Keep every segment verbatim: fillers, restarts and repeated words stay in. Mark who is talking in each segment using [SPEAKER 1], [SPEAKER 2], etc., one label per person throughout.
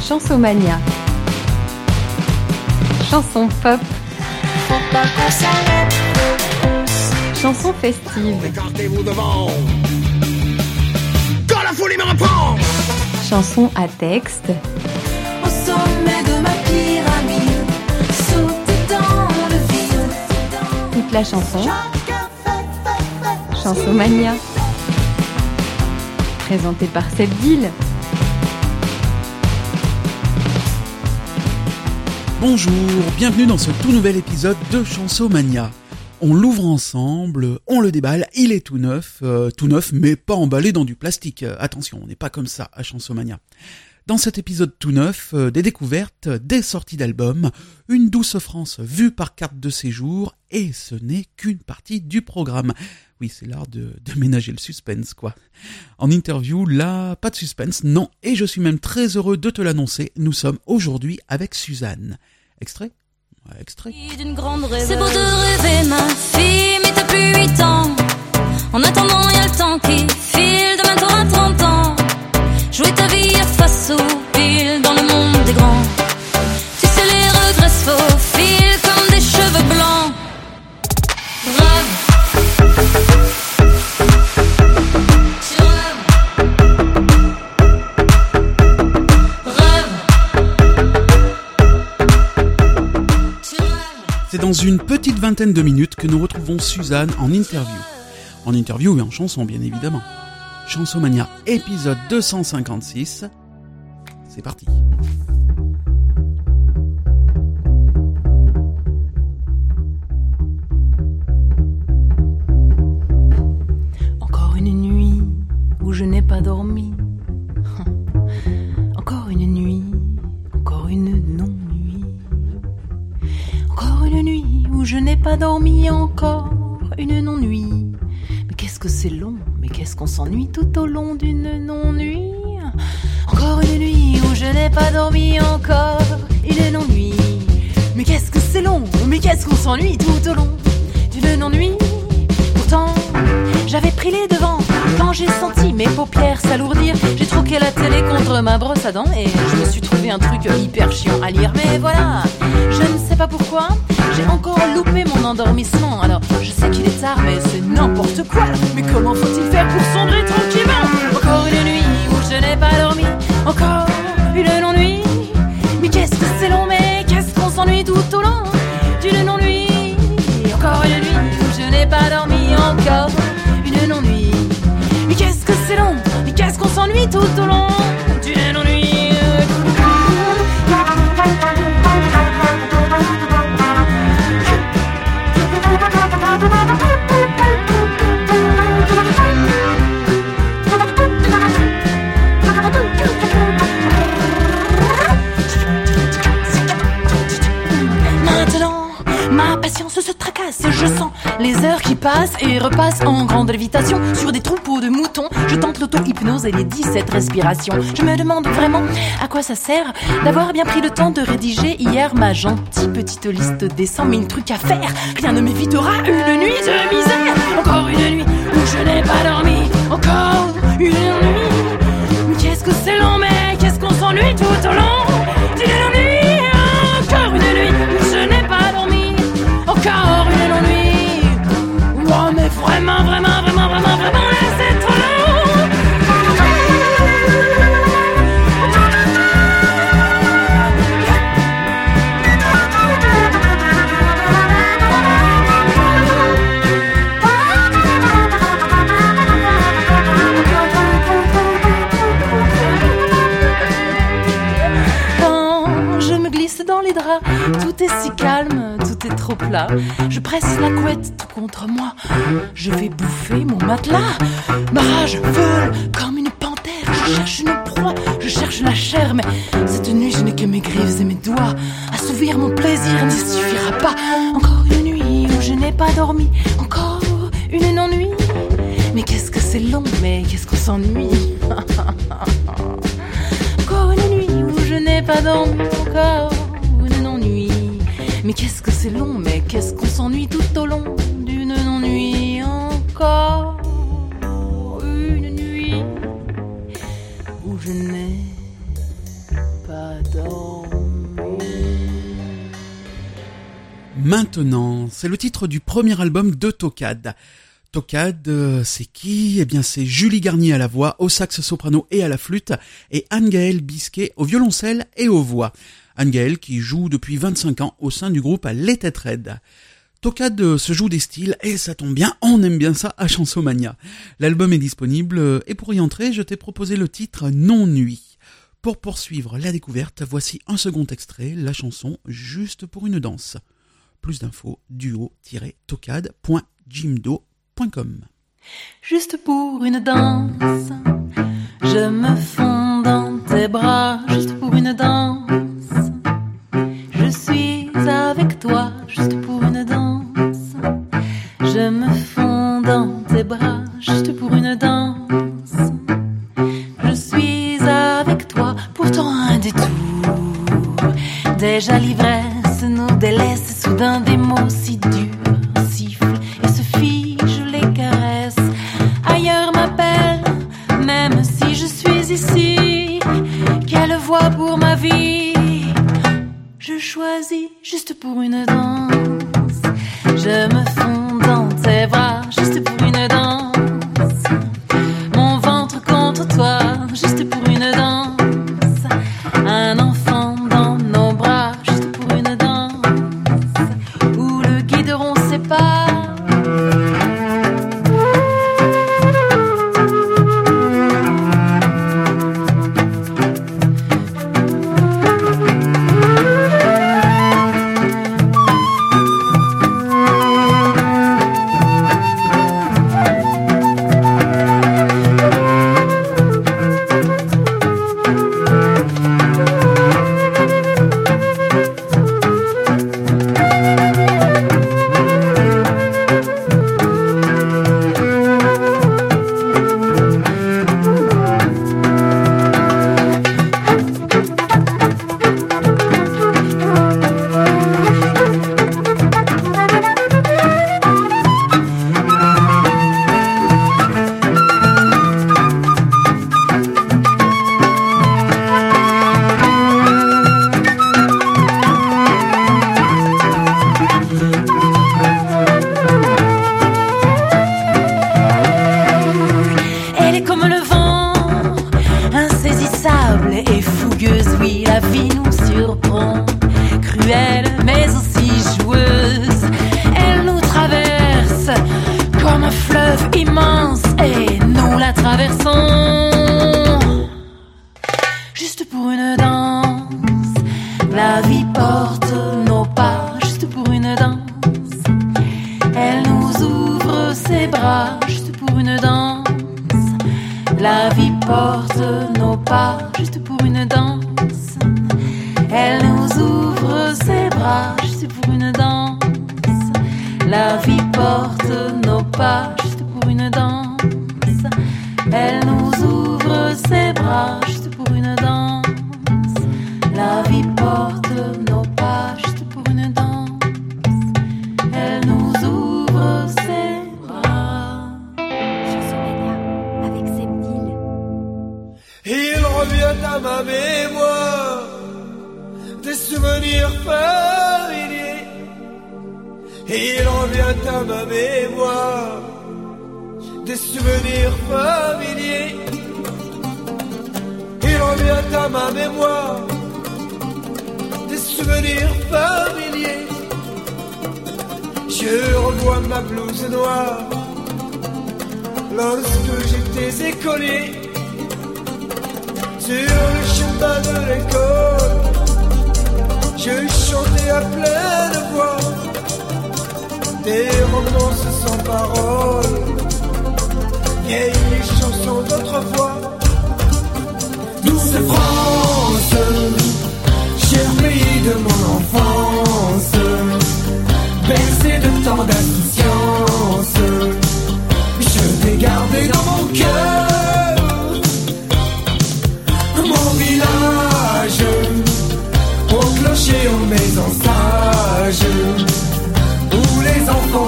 [SPEAKER 1] Chansomania. Chanson pop. Chanson festive.
[SPEAKER 2] Écartez-vous devant. Quand la folie me reprend.
[SPEAKER 1] Chanson à texte.
[SPEAKER 3] Au sommet de ma pyramide, sauter dans le vide.
[SPEAKER 1] Toute la chanson. Chansomania. Présentée par Sebdil.
[SPEAKER 4] Bonjour, bienvenue dans ce tout nouvel épisode de Chansomania. On l'ouvre ensemble, on le déballe, il est tout neuf, euh, tout neuf mais pas emballé dans du plastique. Euh, attention, on n'est pas comme ça à Chansomania. Dans cet épisode tout neuf, euh, des découvertes, des sorties d'albums, une douce France vue par carte de séjour, et ce n'est qu'une partie du programme. Oui, c'est l'art de, de ménager le suspense, quoi. En interview, là, pas de suspense, non, et je suis même très heureux de te l'annoncer, nous sommes aujourd'hui avec Suzanne. Extrait ? Ouais, extrait.
[SPEAKER 3] C'est beau de rêver, ma fille, mais t'as plus huit ans. En attendant, y'a le temps qui file, demain t'auras trente ans. Jouer ta vie à face aux piles dans le monde des grands. Tu sais, les regrets se faufilent comme des cheveux blancs. Rêve.
[SPEAKER 4] C'est dans une petite vingtaine de minutes que nous retrouvons Suzanne en interview. En interview et en chanson, bien évidemment. Chansomania, épisode deux cent cinquante-six. C'est parti.
[SPEAKER 5] Encore une nuit où je n'ai pas dormi. Encore une nuit, encore une non-nuit. Encore une nuit où je n'ai pas dormi, encore une non-nuit. Mais qu'est-ce que c'est long, mais qu'est-ce qu'on s'ennuie tout au long d'une non-nuit. Encore une nuit où je n'ai pas dormi, encore une non-nuit. Mais qu'est-ce que c'est long, mais qu'est-ce qu'on s'ennuie tout au long d'une non-nuit. Pourtant, j'avais pris les devants quand j'ai senti mes paupières s'alourdir. J'ai troqué la télé contre ma brosse à dents et je me suis trouvé un truc hyper chiant à lire. Mais voilà, je ne sais pas pourquoi, j'ai encore loupé mon endormissement. Alors, je sais qu'il est tard, mais c'est n'importe quoi. Mais comment faut-il faire pour sombrer tranquillement? Encore une nuit où je n'ai pas dormi, encore une non-nuit. Mais qu'est-ce que c'est long, mais qu'est-ce qu'on s'ennuie tout au long d'une non-nuit. Encore une nuit où je n'ai pas dormi, encore une non-nuit. Mais qu'est-ce que c'est long, mais qu'est-ce qu'on s'ennuie tout au long d'une non-nuit. Se tracasse, je sens les heures qui passent et repassent en grande lévitation sur des troupeaux de moutons. Je tente l'auto-hypnose et les dix-sept respirations. Je me demande vraiment à quoi ça sert d'avoir bien pris le temps de rédiger hier ma gentille petite liste des cent mille trucs à faire. Rien ne m'évitera une nuit de misère. Encore une nuit où je n'ai pas dormi, encore une nuit. Mais qu'est-ce que c'est long, mais qu'est-ce qu'on s'ennuie tout au long d'une nuit. Encore une nuit où je n'ai pas dormi, encore une non-nuit. Oh mais vraiment, vraiment, vraiment, vraiment, vraiment, là c'est trop long. Quand je me glisse dans les draps, tout est si calme, tout est trop plat. Je presse la couette tout contre moi, je vais bouffer mon matelas. Ma rage vole comme une panthère, je cherche une proie, je cherche la chair. Mais cette nuit je n'ai que mes griffes et mes doigts. Assouvir mon plaisir n'y suffira pas. Encore une nuit où je n'ai pas dormi, encore une non-nuit. Mais qu'est-ce que c'est long, mais qu'est-ce qu'on s'ennuie. Encore une nuit où je n'ai pas dormi, encore une non-nuit. Mais qu'est-ce que c'est long, mais qu'est-ce qu'on s'ennuie tout au long d'une non-nuit. Encore une nuit où je n'ai pas pas dormi.
[SPEAKER 4] Maintenant, c'est le titre du premier album de Tocade. Tocade, euh, c'est qui ? Eh bien, c'est Julie Garnier à la voix, au sax soprano et à la flûte, et Anne-Gaëlle Bisquet au violoncelle et aux voix. Anne-Gaëlle qui joue depuis vingt-cinq ans au sein du groupe Les Têtes Raides. Tocade se joue des styles, et ça tombe bien, on aime bien ça à Chansomania. L'album est disponible, et pour y entrer, je t'ai proposé le titre Non Nuit. Pour poursuivre la découverte, voici un second extrait, la chanson Juste pour une danse. Plus d'infos, duo tiret tocade point jimdo point com.
[SPEAKER 5] Juste pour une danse, je me fonds dans tes bras. Juste pour une danse, je suis avec toi. Juste pour une danse, je me fonds dans tes bras. Juste pour une danse, je suis avec toi. Pourtant un détour, déjà l'ivresse nous délaisse. Soudain des mots si durs sifflent et se figent les caresses. Ailleurs m'appelle, même si je suis ici. Quelle voix pour ma vie, je choisis juste pour une danse. Je me fonds dans tes bras, juste pour une danse. Mon ventre contre toi, juste pour une danse. Un enfant dans nos bras, juste pour une danse. Où le guideron sépare.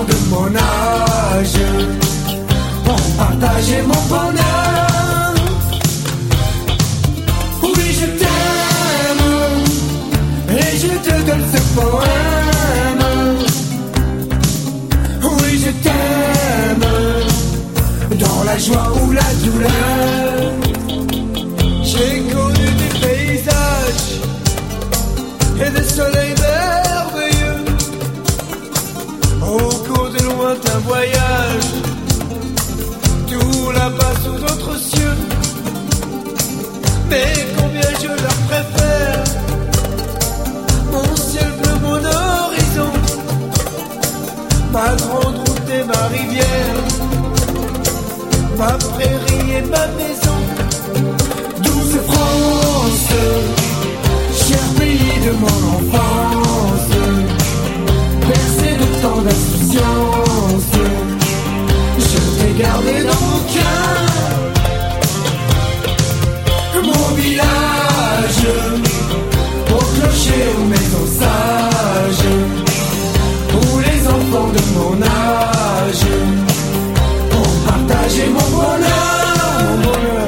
[SPEAKER 6] Partager mon bonheur. mais combien je leur préfère. Mon ciel bleu, mon horizon, ma grande route et ma rivière, ma prairie et ma maison. Douce France, cher pays de mon enfance, bercé de tant d'insouciance, je t'ai gardé dans mon cœur. Mon village, au clocher, aux maisons sages, où les enfants de mon âge ont partagé mon bonheur, mon bonheur.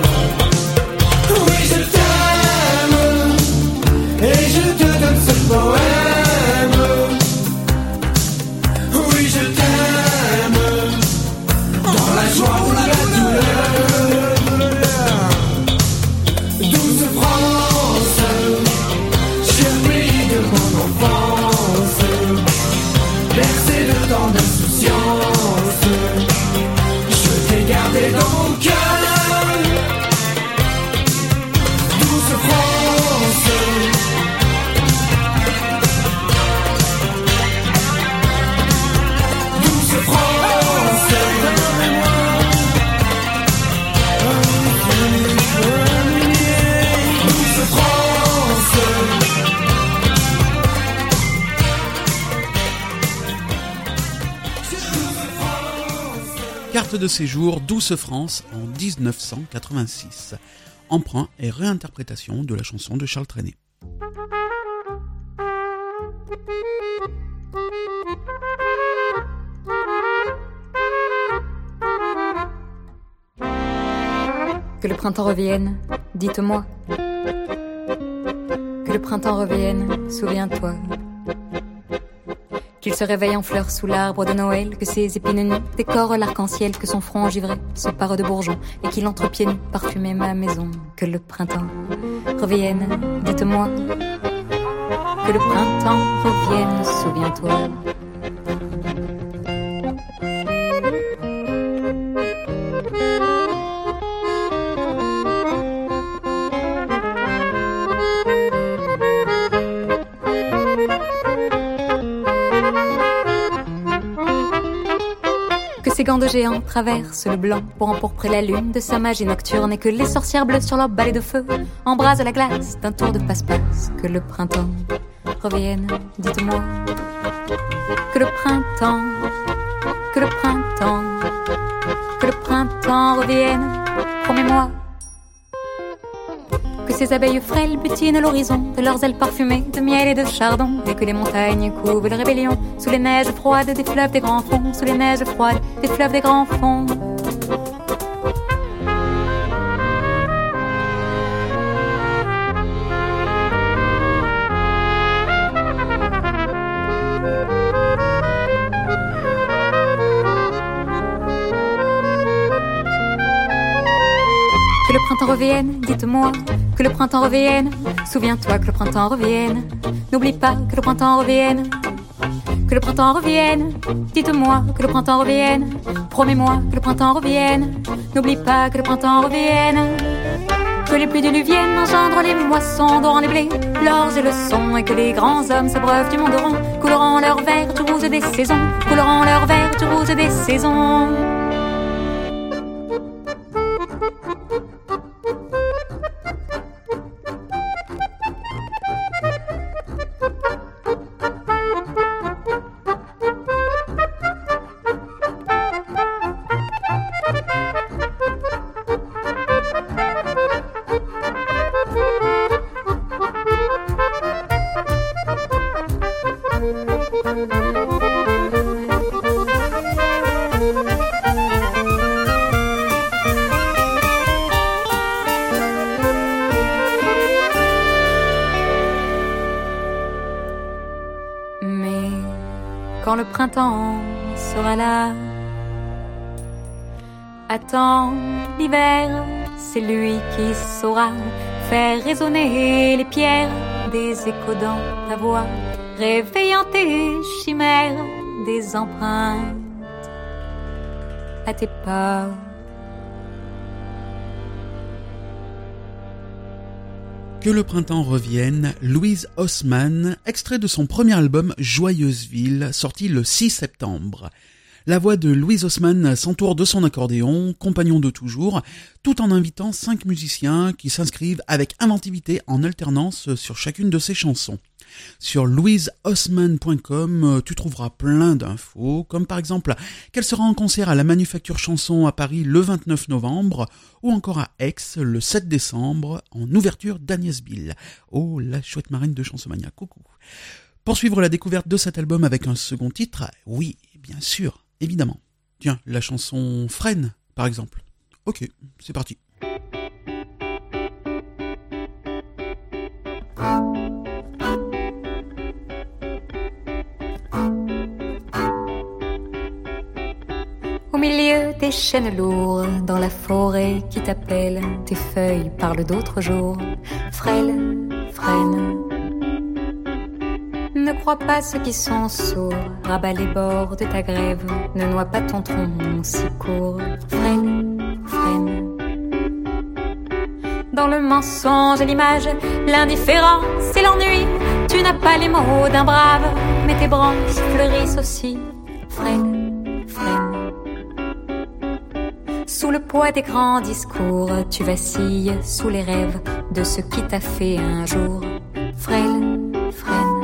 [SPEAKER 6] Oui, je t'aime, et je te donne ce poème. Oui, je t'aime, dans la joie ou la douleur. Douce France, cher pays de mon enfance, bercé de tant d'insouciance, je t'ai gardé dans mon cœur. Douce France, douce France, douce France.
[SPEAKER 4] Carte de séjour Douce France en dix-neuf cent quatre-vingt-six. Emprunt et réinterprétation de la chanson de Charles Trenet.
[SPEAKER 7] Que le printemps revienne, dites-moi. Que le printemps revienne, souviens-toi. Qu'il se réveille en fleurs sous l'arbre de Noël, que ses épines nues décorent l'arc-en-ciel, que son front givré se pare de bourgeons et qu'il entre pieds nus parfumer ma maison. Que le printemps revienne, dites-moi. Que le printemps revienne, souviens-toi. Ces gants de géants traversent le blanc pour empourprer la lune de sa magie nocturne et que les sorcières bleues sur leur balai de feu embrasent la glace d'un tour de passe-passe. Que le printemps revienne, dites-moi. Que le printemps, que le printemps, que le printemps revienne, promets-moi. Que ces abeilles frêles butinent l'horizon de leurs ailes parfumées de miel et de chardon et que les montagnes couvent la rébellion sous les neiges froides des fleuves des grands fonds, sous les neiges froides des fleuves des grands fonds. Que le printemps revienne, dites-moi. Que le printemps revienne, souviens-toi que le printemps revienne. N'oublie pas que le printemps revienne. Que le printemps revienne, dites-moi que le printemps revienne. Promets-moi que le printemps revienne. N'oublie pas que le printemps revienne. Que les pluies diluviennes engendrent les moissons, dorant les blés, l'orge et le son, et que les grands hommes s'abreuvent du monde rond, colorant leur vert du rouge des saisons, colorant leur vert du rouge des saisons. Quand le printemps sera là, attends l'hiver, c'est lui qui saura faire résonner les pierres des échos dans ta voix, réveillant tes chimères, des empreintes à tes pas.
[SPEAKER 4] Que le printemps revienne, Louise Haussmann, extrait de son premier album Joyeuse Ville, sorti le six septembre. La voix de Louise Haussmann s'entoure de son accordéon, compagnon de toujours, tout en invitant cinq musiciens qui s'inscrivent avec inventivité en alternance sur chacune de ses chansons. Sur louise haussmann point com, tu trouveras plein d'infos, comme par exemple qu'elle sera en concert à la Manufacture Chanson à Paris le vingt-neuf novembre, ou encore à Aix le sept décembre, en ouverture d'Agnès Bill. Oh, la chouette marraine de Chansomania, coucou. Pour suivre la découverte de cet album avec un second titre, oui, bien sûr, évidemment. Tiens, la chanson Freine, par exemple. Ok, c'est parti.
[SPEAKER 7] Au milieu des chênes lourds, dans la forêt qui t'appelle, tes feuilles parlent d'autres jours. Frêle, freine. Ne crois pas ceux qui sont sourds, rabat les bords de ta grève, ne noie pas ton tronc si court. Freine, freine. Dans le mensonge et l'image, l'indifférence et l'ennui, tu n'as pas les mots d'un brave, mais tes branches fleurissent aussi. Freine, freine. Sous le poids des grands discours, tu vacilles sous les rêves de ce qui t'a fait un jour. Frêle, freine.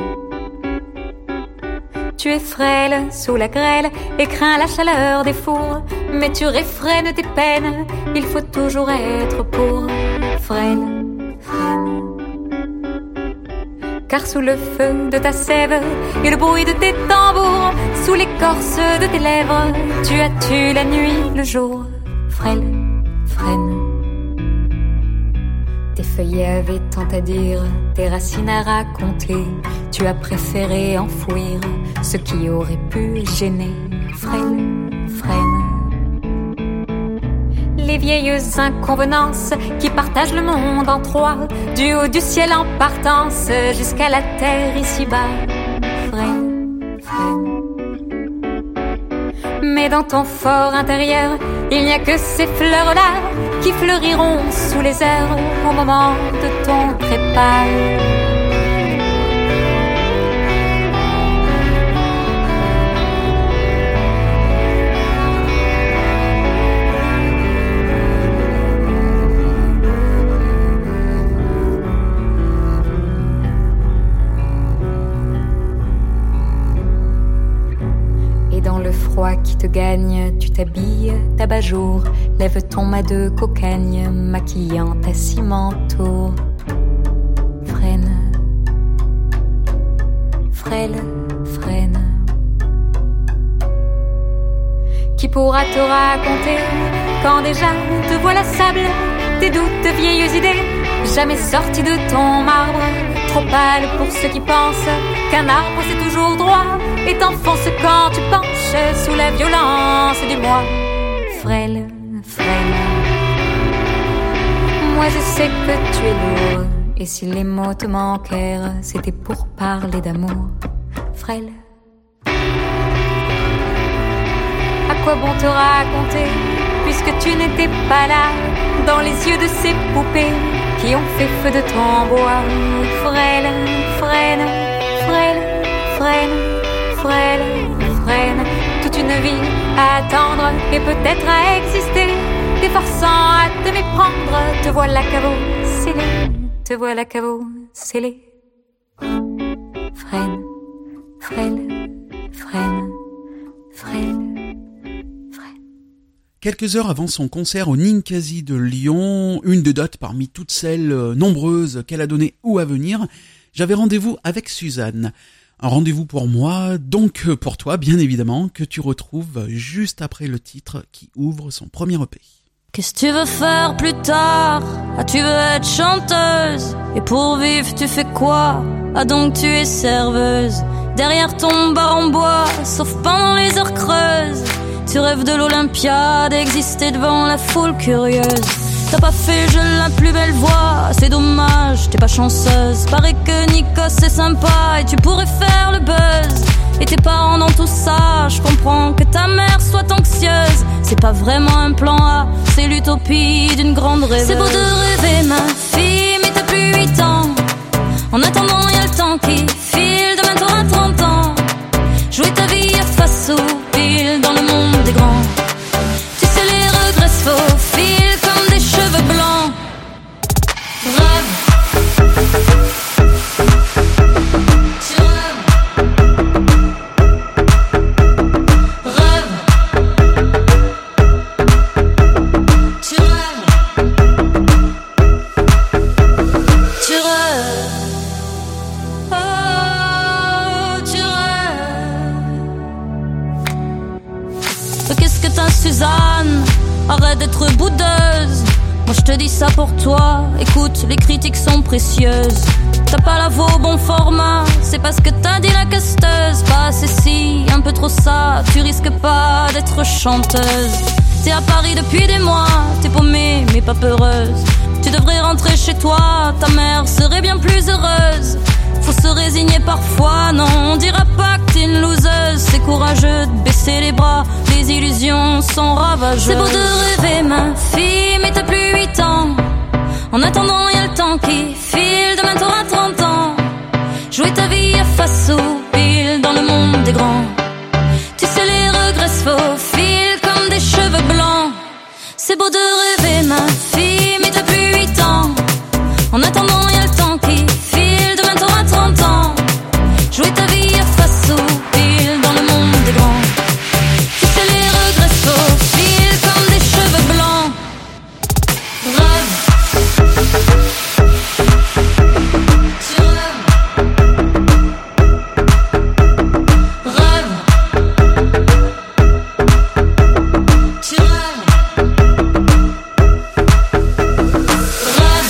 [SPEAKER 7] Tu es frêle sous la grêle et crains la chaleur des fours, mais tu réfrènes tes peines, il faut toujours être pour. Frêle, freine. Car sous le feu de ta sève et le bruit de tes tambours, sous l'écorce de tes lèvres, tu as tué la nuit, le jour. Frêle, freine. Tes feuillets avaient tant à dire, tes racines à raconter, tu as préféré enfouir ce qui aurait pu gêner. Frêle, freine. Les vieilles inconvenances qui partagent le monde en trois, du haut du ciel en partance jusqu'à la terre ici-bas. Freine, freine. Mais dans ton fort intérieur, il n'y a que ces fleurs-là qui fleuriront sous les airs au moment de ton trépas. Qui te gagne, tu t'habilles d'abat-jour, lève ton mât de cocagne, maquillant ta cimentour. Freine, frêle, freine. Qui pourra te raconter quand déjà te voilà sable, tes doutes, vieilles idées, jamais sorties de ton marbre, trop pâle pour ceux qui pensent qu'un arbre c'est toujours droit et t'enfonce quand tu penches sous la violence du moi. Frêle, frêle. Moi je sais que tu es lourd, et si les mots te manquèrent, c'était pour parler d'amour. Frêle. À quoi bon te raconter, puisque tu n'étais pas là, dans les yeux de ces poupées qui ont fait feu de ton bois. Frêle, freine, frêle, freine, frêle, freine. Toute une vie à attendre et peut-être à exister, t'efforçant à te méprendre, te voilà caveau scellé, te voilà caveau scellé. Freine, frêle, freine, freine.
[SPEAKER 4] Quelques heures avant son concert au Ninkasi de Lyon, une des dates parmi toutes celles nombreuses qu'elle a données ou à venir, j'avais rendez-vous avec Suzanne. Un rendez-vous pour moi, donc pour toi bien évidemment, que tu retrouves juste après le titre qui ouvre son premier E P.
[SPEAKER 3] Qu'est-ce que tu veux faire plus tard? Ah, tu veux être chanteuse? Et pour vivre tu fais quoi? Ah, donc tu es serveuse derrière ton bar en bois, sauf pendant les heures creuses. Tu rêves de l'Olympiade, exister devant la foule curieuse. T'as pas fait je la plus belle voix, c'est dommage, t'es pas chanceuse. Paraît que Nikos c'est sympa et tu pourrais faire le buzz. Et tes parents dans tout ça, je comprends que ta mère soit anxieuse. C'est pas vraiment un plan A, c'est l'utopie d'une grande rêveuse. C'est beau de rêver ma fille, mais t'as plus huit ans. En attendant, y a le temps qui file, demain t'auras trente ans. Jouer ta vie à face au pile dans le monde des grands. Tu sais, les regrets se faufilent comme des cheveux blancs. Rêve. Tu rêves. Rêve. Tu rêves. Tu rêves. Oh, tu rêves. Qu'est-ce que t'as, Suzanne? Arrête d'être boudeuse. Moi je te dis ça pour toi. Écoute, les critiques sont précieuses. T'as pas la voix au bon format. C'est parce que t'as dit la casteuse. Pas assez si, un peu trop ça. Tu risques pas d'être chanteuse. T'es à Paris depuis des mois. T'es paumée mais pas peureuse. Tu devrais rentrer chez toi. Ta mère serait bien plus heureuse. Faut se résigner parfois, non, on dira pas que t'es une loseuse. C'est courageux de baisser les bras, les illusions sont ravageuses. C'est beau de rêver ma fille, mais t'as plus huit ans. En attendant, y a le temps qui file, demain t'auras trente ans. Jouer ta vie à face au pile dans le monde des grands. Tu sais, les regrets se faufilent comme des cheveux blancs. C'est beau de rêver ma fille, mais t'as plus huit ans. En attendant, y a le temps qui file, demain t'auras trente ans. Jouer ta vie à face au pile dans le monde des grands. Tu sais, les regrets se faufilent comme des cheveux blancs. Rêve. Tu rêves. Rêve. Tu rêves. Rêve.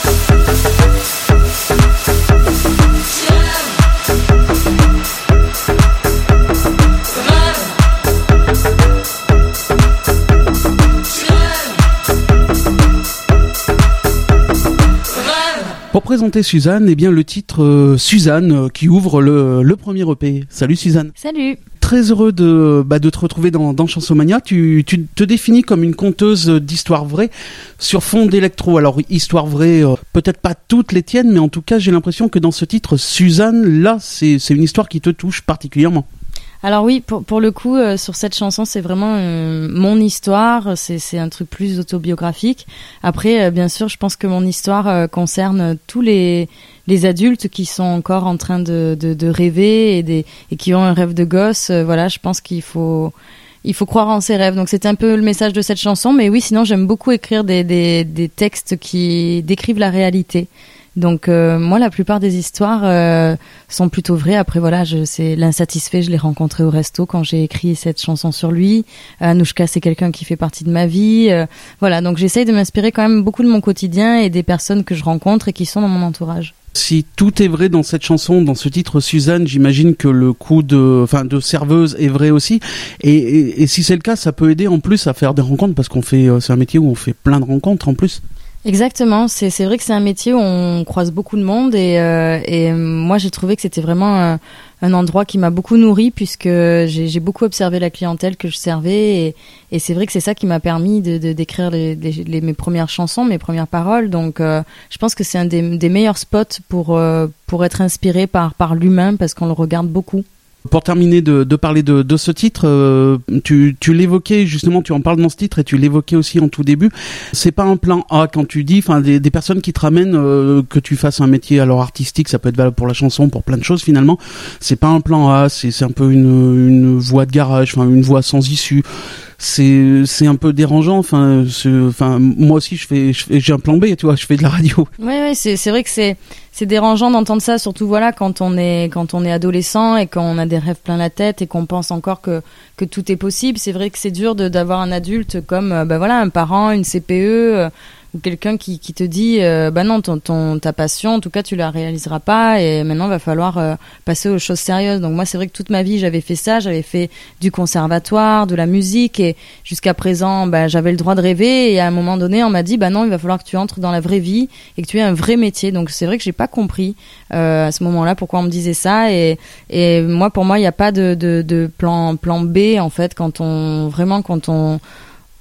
[SPEAKER 4] Pour présenter Suzanne, eh bien le titre euh, Suzanne euh, qui ouvre le, le premier E P. Salut Suzanne.
[SPEAKER 1] Salut.
[SPEAKER 4] Très heureux de, bah, de te retrouver dans, dans Chansomania. Tu, tu te définis comme une conteuse d'histoires vraies sur fond d'électro. Alors, histoires vraies, euh, peut-être pas toutes les tiennes, mais en tout cas, j'ai l'impression que dans ce titre, Suzanne, là, c'est, c'est une histoire qui te touche particulièrement.
[SPEAKER 8] Alors oui, pour, pour le coup, euh, sur cette chanson, c'est vraiment euh, mon histoire, c'est, c'est un truc plus autobiographique. Après, euh, bien sûr, je pense que mon histoire euh, concerne tous les, les adultes qui sont encore en train de, de, de rêver et, des, et qui ont un rêve de gosse. Euh, voilà, je pense qu'il faut... Il faut croire en ses rêves. Donc c'était un peu le message de cette chanson. Mais oui, sinon j'aime beaucoup écrire des, des, des textes qui décrivent la réalité. Donc euh, moi, la plupart des histoires euh, sont plutôt vraies. Après voilà, je, c'est l'insatisfait. Je l'ai rencontré au resto quand j'ai écrit cette chanson sur lui. Euh, Anouchka, c'est quelqu'un qui fait partie de ma vie. Euh, voilà, donc j'essaye de m'inspirer quand même beaucoup de mon quotidien et des personnes que je rencontre et qui sont dans mon entourage.
[SPEAKER 4] Si tout est vrai dans cette chanson, dans ce titre Suzanne, j'imagine que le coup de, enfin, de serveuse est vrai aussi. Et, et, et si c'est le cas, ça peut aider en plus à faire des rencontres parce qu'on fait, c'est un métier où on fait plein de rencontres en plus.
[SPEAKER 8] Exactement, c'est c'est vrai que c'est un métier où on croise beaucoup de monde et euh, et moi j'ai trouvé que c'était vraiment un, un endroit qui m'a beaucoup nourri puisque j'ai j'ai beaucoup observé la clientèle que je servais et et c'est vrai que c'est ça qui m'a permis de de d'écrire les, les, les mes premières chansons, mes premières paroles. Donc euh, je pense que c'est un des des meilleurs spots pour euh, pour être inspiré par par l'humain parce qu'on le regarde beaucoup.
[SPEAKER 4] Pour terminer de, de parler de, de ce titre, euh, tu, tu l'évoquais justement, tu en parles dans ce titre et tu l'évoquais aussi en tout début. C'est pas un plan A quand tu dis, enfin des, des personnes qui te ramènent euh, que tu fasses un métier alors artistique, ça peut être valable pour la chanson, pour plein de choses finalement. C'est pas un plan A, c'est c'est un peu une une voie de garage, enfin une voie sans issue. C'est c'est un peu dérangeant. Enfin, enfin moi aussi je fais, je fais j'ai un plan B, tu vois, je fais de la radio.
[SPEAKER 8] Ouais ouais, c'est c'est vrai que c'est c'est dérangeant d'entendre ça, surtout voilà quand on est quand on est adolescent et qu'on a des rêves plein la tête et qu'on pense encore que que tout est possible. C'est vrai que c'est dur de d'avoir un adulte comme euh, bah voilà un parent, une C P E. Euh, ou quelqu'un qui, qui te dit euh, bah non ton, ton ta passion en tout cas tu la réaliseras pas et maintenant va falloir euh, passer aux choses sérieuses. Donc moi c'est vrai que toute ma vie j'avais fait ça, j'avais fait du conservatoire, de la musique et jusqu'à présent bah j'avais le droit de rêver et à un moment donné on m'a dit bah non il va falloir que tu entres dans la vraie vie et que tu aies un vrai métier. Donc c'est vrai que j'ai pas compris euh, à ce moment-là pourquoi on me disait ça et et moi pour moi il y a pas de de de plan plan B en fait quand on vraiment quand on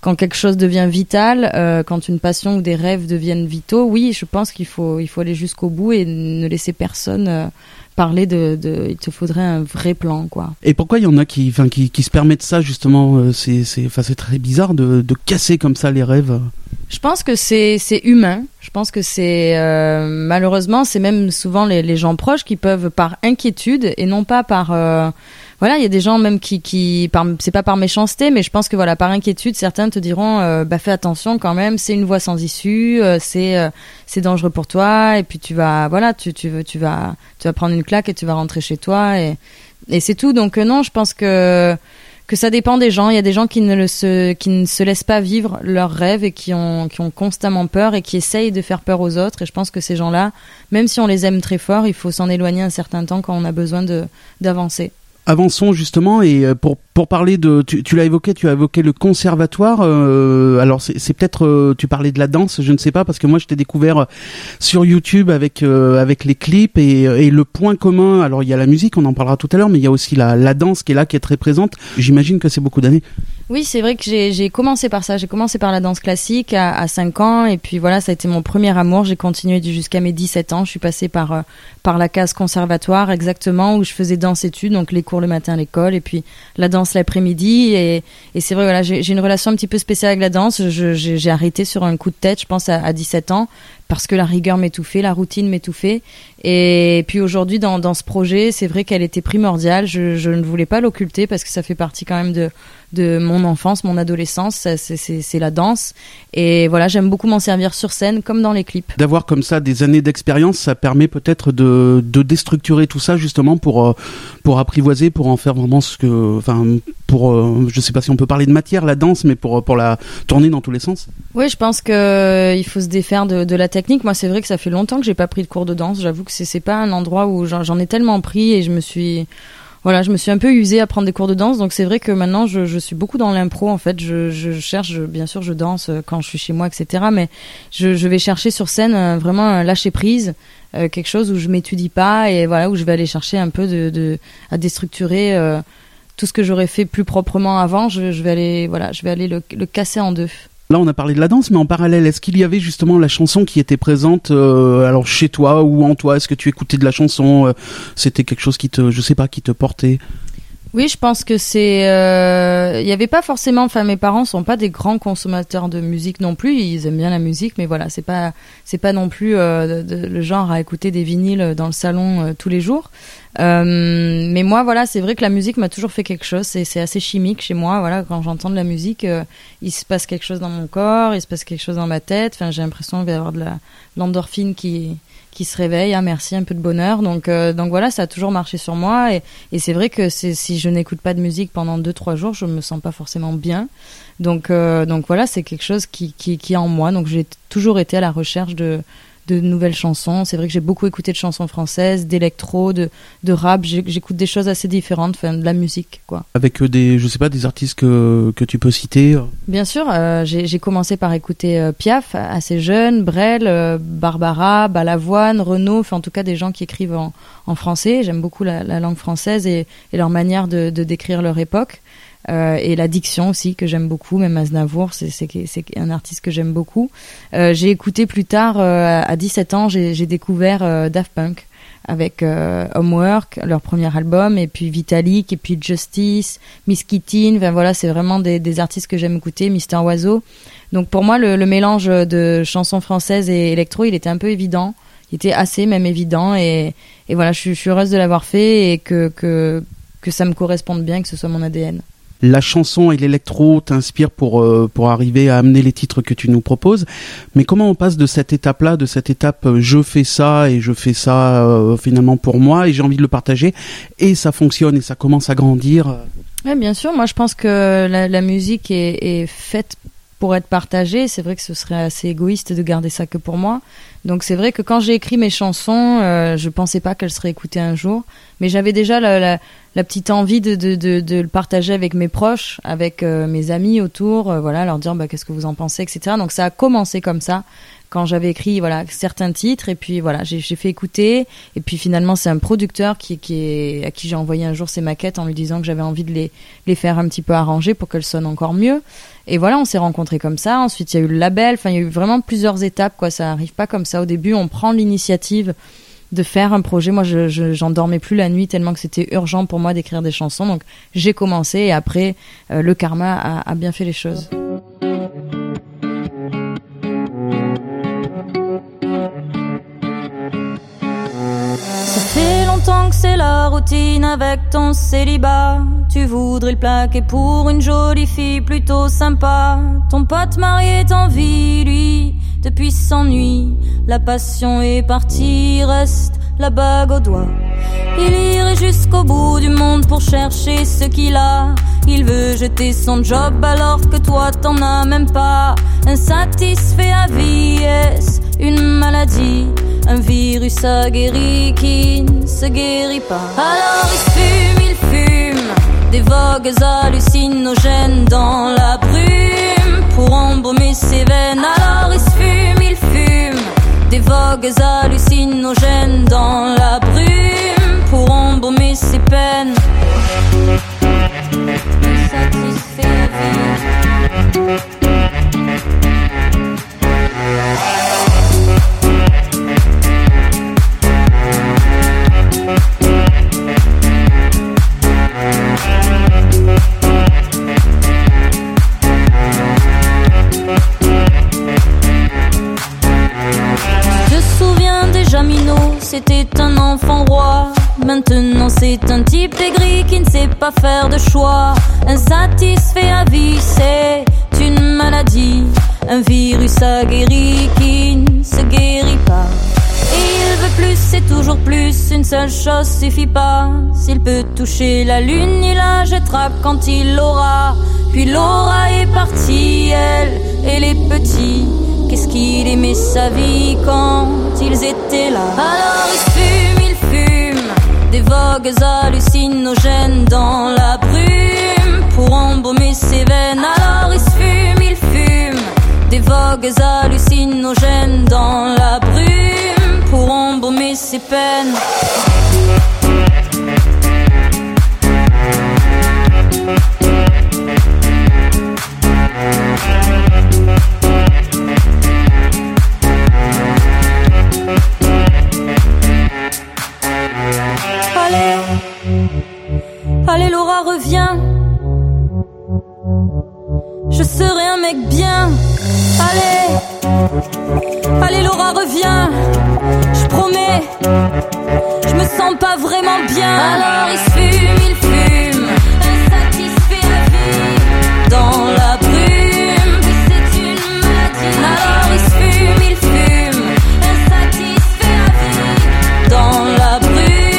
[SPEAKER 8] quand quelque chose devient vital, euh, quand une passion ou des rêves deviennent vitaux, oui, je pense qu'il faut, il faut aller jusqu'au bout et ne laisser personne euh, parler de, de. Il te faudrait un vrai plan, quoi.
[SPEAKER 4] Et pourquoi il y en a qui, enfin, qui, qui se permettent ça justement euh, C'est, c'est, enfin, c'est très bizarre de, de casser comme ça les rêves.
[SPEAKER 8] Je pense que c'est, c'est humain. Je pense que c'est euh, malheureusement, c'est même souvent les, les gens proches qui peuvent par inquiétude et non pas par euh, voilà, il y a des gens même qui, qui par, c'est pas par méchanceté, mais je pense que voilà, par inquiétude, certains te diront, euh, bah fais attention quand même, c'est une voie sans issue, euh, c'est euh, c'est dangereux pour toi, et puis tu vas voilà, tu tu veux tu vas tu vas prendre une claque et tu vas rentrer chez toi et et c'est tout. Donc euh, non, je pense que que ça dépend des gens. Il y a des gens qui ne le se qui ne se laissent pas vivre leurs rêves et qui ont qui ont constamment peur et qui essayent de faire peur aux autres. Et je pense que ces gens-là, même si on les aime très fort, il faut s'en éloigner un certain temps quand on a besoin de d'avancer.
[SPEAKER 4] Avançons justement, et pour pour parler de, tu, tu l'as évoqué, tu as évoqué le conservatoire. Euh, alors c'est, c'est peut-être, euh, tu parlais de la danse, je ne sais pas, parce que moi je t'ai découvert sur YouTube avec euh, avec les clips et, et le point commun. Alors il y a la musique, on en parlera tout à l'heure, mais il y a aussi la la danse qui est là, qui est très présente. J'imagine que c'est beaucoup d'années.
[SPEAKER 8] Oui, c'est vrai que j'ai j'ai commencé par ça. J'ai commencé par la danse classique à, à cinq ans, et puis voilà, ça a été mon premier amour. J'ai continué jusqu'à mes dix-sept ans. Je suis passée par euh, par la case conservatoire exactement, où je faisais danse-études, donc les cours le matin à l'école, et puis la danse l'après-midi. Et, et c'est vrai, voilà, j'ai, j'ai une relation un petit peu spéciale avec la danse. Je, j'ai, j'ai arrêté sur un coup de tête, je pense, à, à dix-sept ans, parce que la rigueur m'étouffait, la routine m'étouffait. Et puis aujourd'hui, dans, dans ce projet, c'est vrai qu'elle était primordiale. Je, je ne voulais pas l'occulter parce que ça fait partie quand même de, de mon enfance, mon adolescence. Ça, c'est, c'est, c'est la danse. Et voilà, j'aime beaucoup m'en servir sur scène, comme dans les clips.
[SPEAKER 4] D'avoir comme ça des années d'expérience, ça permet peut-être de, de déstructurer tout ça justement pour, pour apprivoiser, pour en faire vraiment ce que, enfin, pour, je sais pas si on peut parler de matière, la danse, mais pour, pour la tourner dans tous les sens.
[SPEAKER 8] Oui, je pense que il faut se défaire de, de la technique. Moi, c'est vrai que ça fait longtemps que j'ai pas pris de cours de danse. J'avoue que c'est, c'est pas un endroit où j'en, j'en ai tellement pris et je me suis, voilà, je me suis un peu usée à prendre des cours de danse. Donc c'est vrai que maintenant, je, je suis beaucoup dans l'impro. En fait, je, je cherche, je, bien sûr, je danse quand je suis chez moi, et cetera. Mais je, je vais chercher sur scène euh, vraiment un lâcher prise, euh, quelque chose où je m'étudie pas et voilà, où je vais aller chercher un peu de, de à déstructurer euh, tout ce que j'aurais fait plus proprement avant. Je, je vais aller, voilà, je vais aller le, le casser en deux.
[SPEAKER 4] Là, on a parlé de la danse, mais en parallèle, est-ce qu'il y avait justement la chanson qui était présente, euh, alors chez toi ou en toi? Est-ce que tu écoutais de la chanson? euh, C'était quelque chose qui te, je sais pas, qui te portait?
[SPEAKER 8] Oui, je pense que c'est. Il euh, y avait pas forcément. Enfin, mes parents sont pas des grands consommateurs de musique non plus. Ils aiment bien la musique, mais voilà, c'est pas, c'est pas non plus euh, de, de, le genre à écouter des vinyles dans le salon euh, tous les jours. Euh, mais moi, voilà, c'est vrai que la musique m'a toujours fait quelque chose. C'est, c'est assez chimique chez moi. Voilà, quand j'entends de la musique, euh, il se passe quelque chose dans mon corps, il se passe quelque chose dans ma tête. Enfin, j'ai l'impression qu'il va y avoir de la l'endorphine qui qui se réveille, ah merci, un peu de bonheur. Donc euh, donc voilà, ça a toujours marché sur moi et et c'est vrai que c'est, si je n'écoute pas de musique pendant deux trois jours, je me sens pas forcément bien. Donc euh, donc voilà, c'est quelque chose qui qui qui est en moi. Donc j'ai toujours été à la recherche de de nouvelles chansons. C'est vrai que j'ai beaucoup écouté de chansons françaises, d'électro, de de rap. J'écoute des choses assez différentes, enfin de la musique, quoi.
[SPEAKER 4] Avec des, je sais pas, des artistes que que tu peux citer.
[SPEAKER 8] Bien sûr, euh, j'ai j'ai commencé par écouter euh, Piaf, assez jeune, Brel, euh, Barbara, Balavoine, Renaud, enfin en tout cas des gens qui écrivent en en français. J'aime beaucoup la, la langue française et et leur manière de de décrire leur époque. Euh, et la diction aussi que j'aime beaucoup, même Aznavour, c'est c'est c'est un artiste que j'aime beaucoup. Euh, j'ai écouté plus tard, euh, à dix-sept ans, j'ai j'ai découvert euh, Daft Punk avec euh, Homework, leur premier album, et puis Vitalik, et puis Justice, Miss Kittin. Enfin voilà, c'est vraiment des des artistes que j'aime écouter, Mister Oiseau. Donc pour moi, le, le mélange de chansons françaises et électro, il était un peu évident. Il était assez même évident, et et voilà, je suis je suis heureuse de l'avoir fait et que que que ça me corresponde bien, que ce soit mon A D N.
[SPEAKER 4] La chanson et l'électro t'inspirent pour euh, pour arriver à amener les titres que tu nous proposes. Mais comment on passe de cette étape-là, de cette étape euh, je fais ça et je fais ça euh, finalement pour moi et j'ai envie de le partager et ça fonctionne et ça commence à grandir.
[SPEAKER 8] Oui, bien sûr. Moi, je pense que la, la musique est, est faite pour être partagée. C'est vrai que ce serait assez égoïste de garder ça que pour moi. Donc c'est vrai que quand j'ai écrit mes chansons, euh, je pensais pas qu'elles seraient écoutées un jour, mais j'avais déjà la, la, la petite envie de, de, de, de le partager avec mes proches, avec euh, mes amis autour, euh, voilà, leur dire bah, qu'est-ce que vous en pensez, et cetera. Donc ça a commencé comme ça. quand j'avais écrit voilà certains titres et puis voilà j'ai, j'ai fait écouter et puis finalement c'est un producteur qui, qui est, à qui j'ai envoyé un jour ses maquettes en lui disant que j'avais envie de les, les faire un petit peu arranger pour qu'elles sonnent encore mieux et voilà on s'est rencontrés comme ça. Ensuite il y a eu le label, enfin il y a eu vraiment plusieurs étapes quoi, ça arrive pas comme ça au début, on prend l'initiative de faire un projet. Moi, je, je, j'en dormais plus la nuit tellement que c'était urgent pour moi d'écrire des chansons. Donc, j'ai commencé et après, euh, le karma a, a bien fait les choses.
[SPEAKER 3] Ça fait longtemps que c'est la routine avec ton célibat. Tu voudrais le plaquer pour une jolie fille plutôt sympa. Ton pote marié t'envie, lui, depuis s'ennuie. La passion est partie, reste la bague au doigt. Il irait jusqu'au bout du monde pour chercher ce qu'il a. Il veut jeter son job alors que toi t'en as même pas. Insatisfait à vie, est-ce une maladie? Un virus aguerri qui ne se guérit pas. Alors il fume, il fume des vogues hallucinogènes dans la brume pour embaumer ses veines. Alors il fume, il fume des vogues hallucinogènes dans la brume pour embaumer ses peines. Satisfait la vie. C'était un enfant roi, maintenant c'est un type aigri qui ne sait pas faire de choix. Insatisfait à vie, c'est une maladie, un virus aguerri qui ne se guérit pas. Et il veut plus, c'est toujours plus, une seule chose suffit pas. S'il peut toucher la lune, il la jettera quand il l'aura. Puis Laura est partie, elle et les petits. Qu'est-ce qu'il aimait sa vie quand ils étaient là. Alors il fume, il fume des vogues hallucinogènes dans la brume pour embaumer ses veines. Alors il fume, il fume des vogues hallucinogènes dans la brume pour embaumer ses peines. Allez Laura, reviens. Je serai un mec bien. Allez, allez Laura, reviens. Je promets, je me sens pas vraiment bien. Alors il fume, il fume, insatisfait à vie dans la brume. Oui, c'est une maladie. Alors il fume, il fume, insatisfait à vie dans la brume.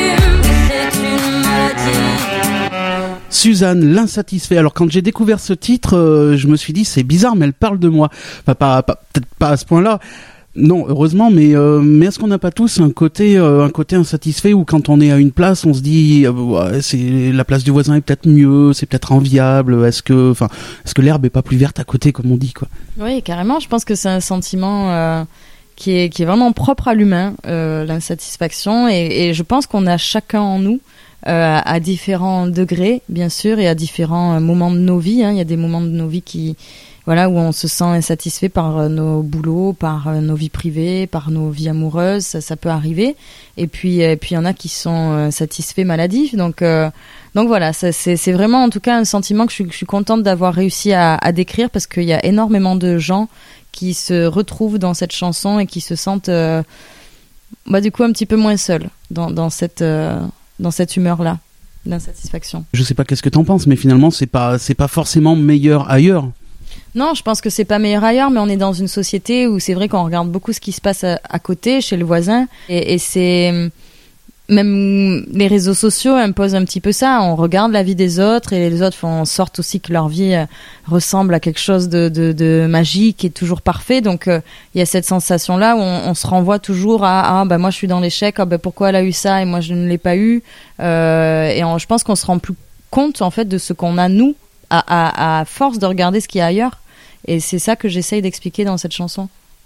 [SPEAKER 4] Suzanne, l'insatisfait. Alors quand j'ai découvert ce titre, euh, je me suis dit c'est bizarre, mais elle parle de moi. Enfin, pas, pas peut-être pas à ce point-là. Non, heureusement, mais euh, mais est-ce qu'on n'a pas tous un côté euh, un côté insatisfait où quand on est à une place, on se dit euh, ouais, c'est la place du voisin est peut-être mieux, c'est peut-être enviable. Est-ce que enfin est-ce que l'herbe est pas plus verte à côté comme on dit quoi? Oui,
[SPEAKER 8] carrément. Je pense que c'est un sentiment euh, qui est qui est vraiment propre à l'humain, euh, l'insatisfaction, et, et je pense qu'on a chacun en nous. Euh, à différents degrés, bien sûr, et à différents euh, moments de nos vies. Hein. Il y a des moments de nos vies qui, voilà, où on se sent insatisfait par euh, nos boulots, par euh, nos vies privées, par nos vies amoureuses. Ça, ça peut arriver. Et puis, et puis, il y en a qui sont euh, satisfaits maladifs. Donc, euh, donc voilà, ça, c'est, c'est vraiment, en tout cas, un sentiment que je, je suis contente d'avoir réussi à, à décrire parce qu'il y a énormément de gens qui se retrouvent dans cette chanson et qui se sentent, euh, bah, du coup, un petit peu moins seuls dans, dans cette. Euh, dans cette humeur-là, d'insatisfaction.
[SPEAKER 4] Je sais pas qu'est-ce que t'en penses, mais finalement, c'est pas, c'est pas forcément meilleur ailleurs.
[SPEAKER 8] Non, je pense que c'est pas meilleur ailleurs, mais on est dans une société où c'est vrai qu'on regarde beaucoup ce qui se passe à, à côté, chez le voisin, et, et c'est... Même les réseaux sociaux imposent un petit peu ça. On regarde la vie des autres et les autres font en sorte aussi que leur vie euh, ressemble à quelque chose de, de, de magique et toujours parfait. Donc il euh, y a cette sensation-là où on, on se renvoie toujours à ah bah moi je suis dans l'échec, ah bah pourquoi elle a eu ça et moi je ne l'ai pas eu. Euh, et on, je pense qu'on se rend plus compte en fait de ce qu'on a nous à, à, à force de regarder ce qu'il y a ailleurs. Et c'est ça que j'essaye d'expliquer dans cette chanson.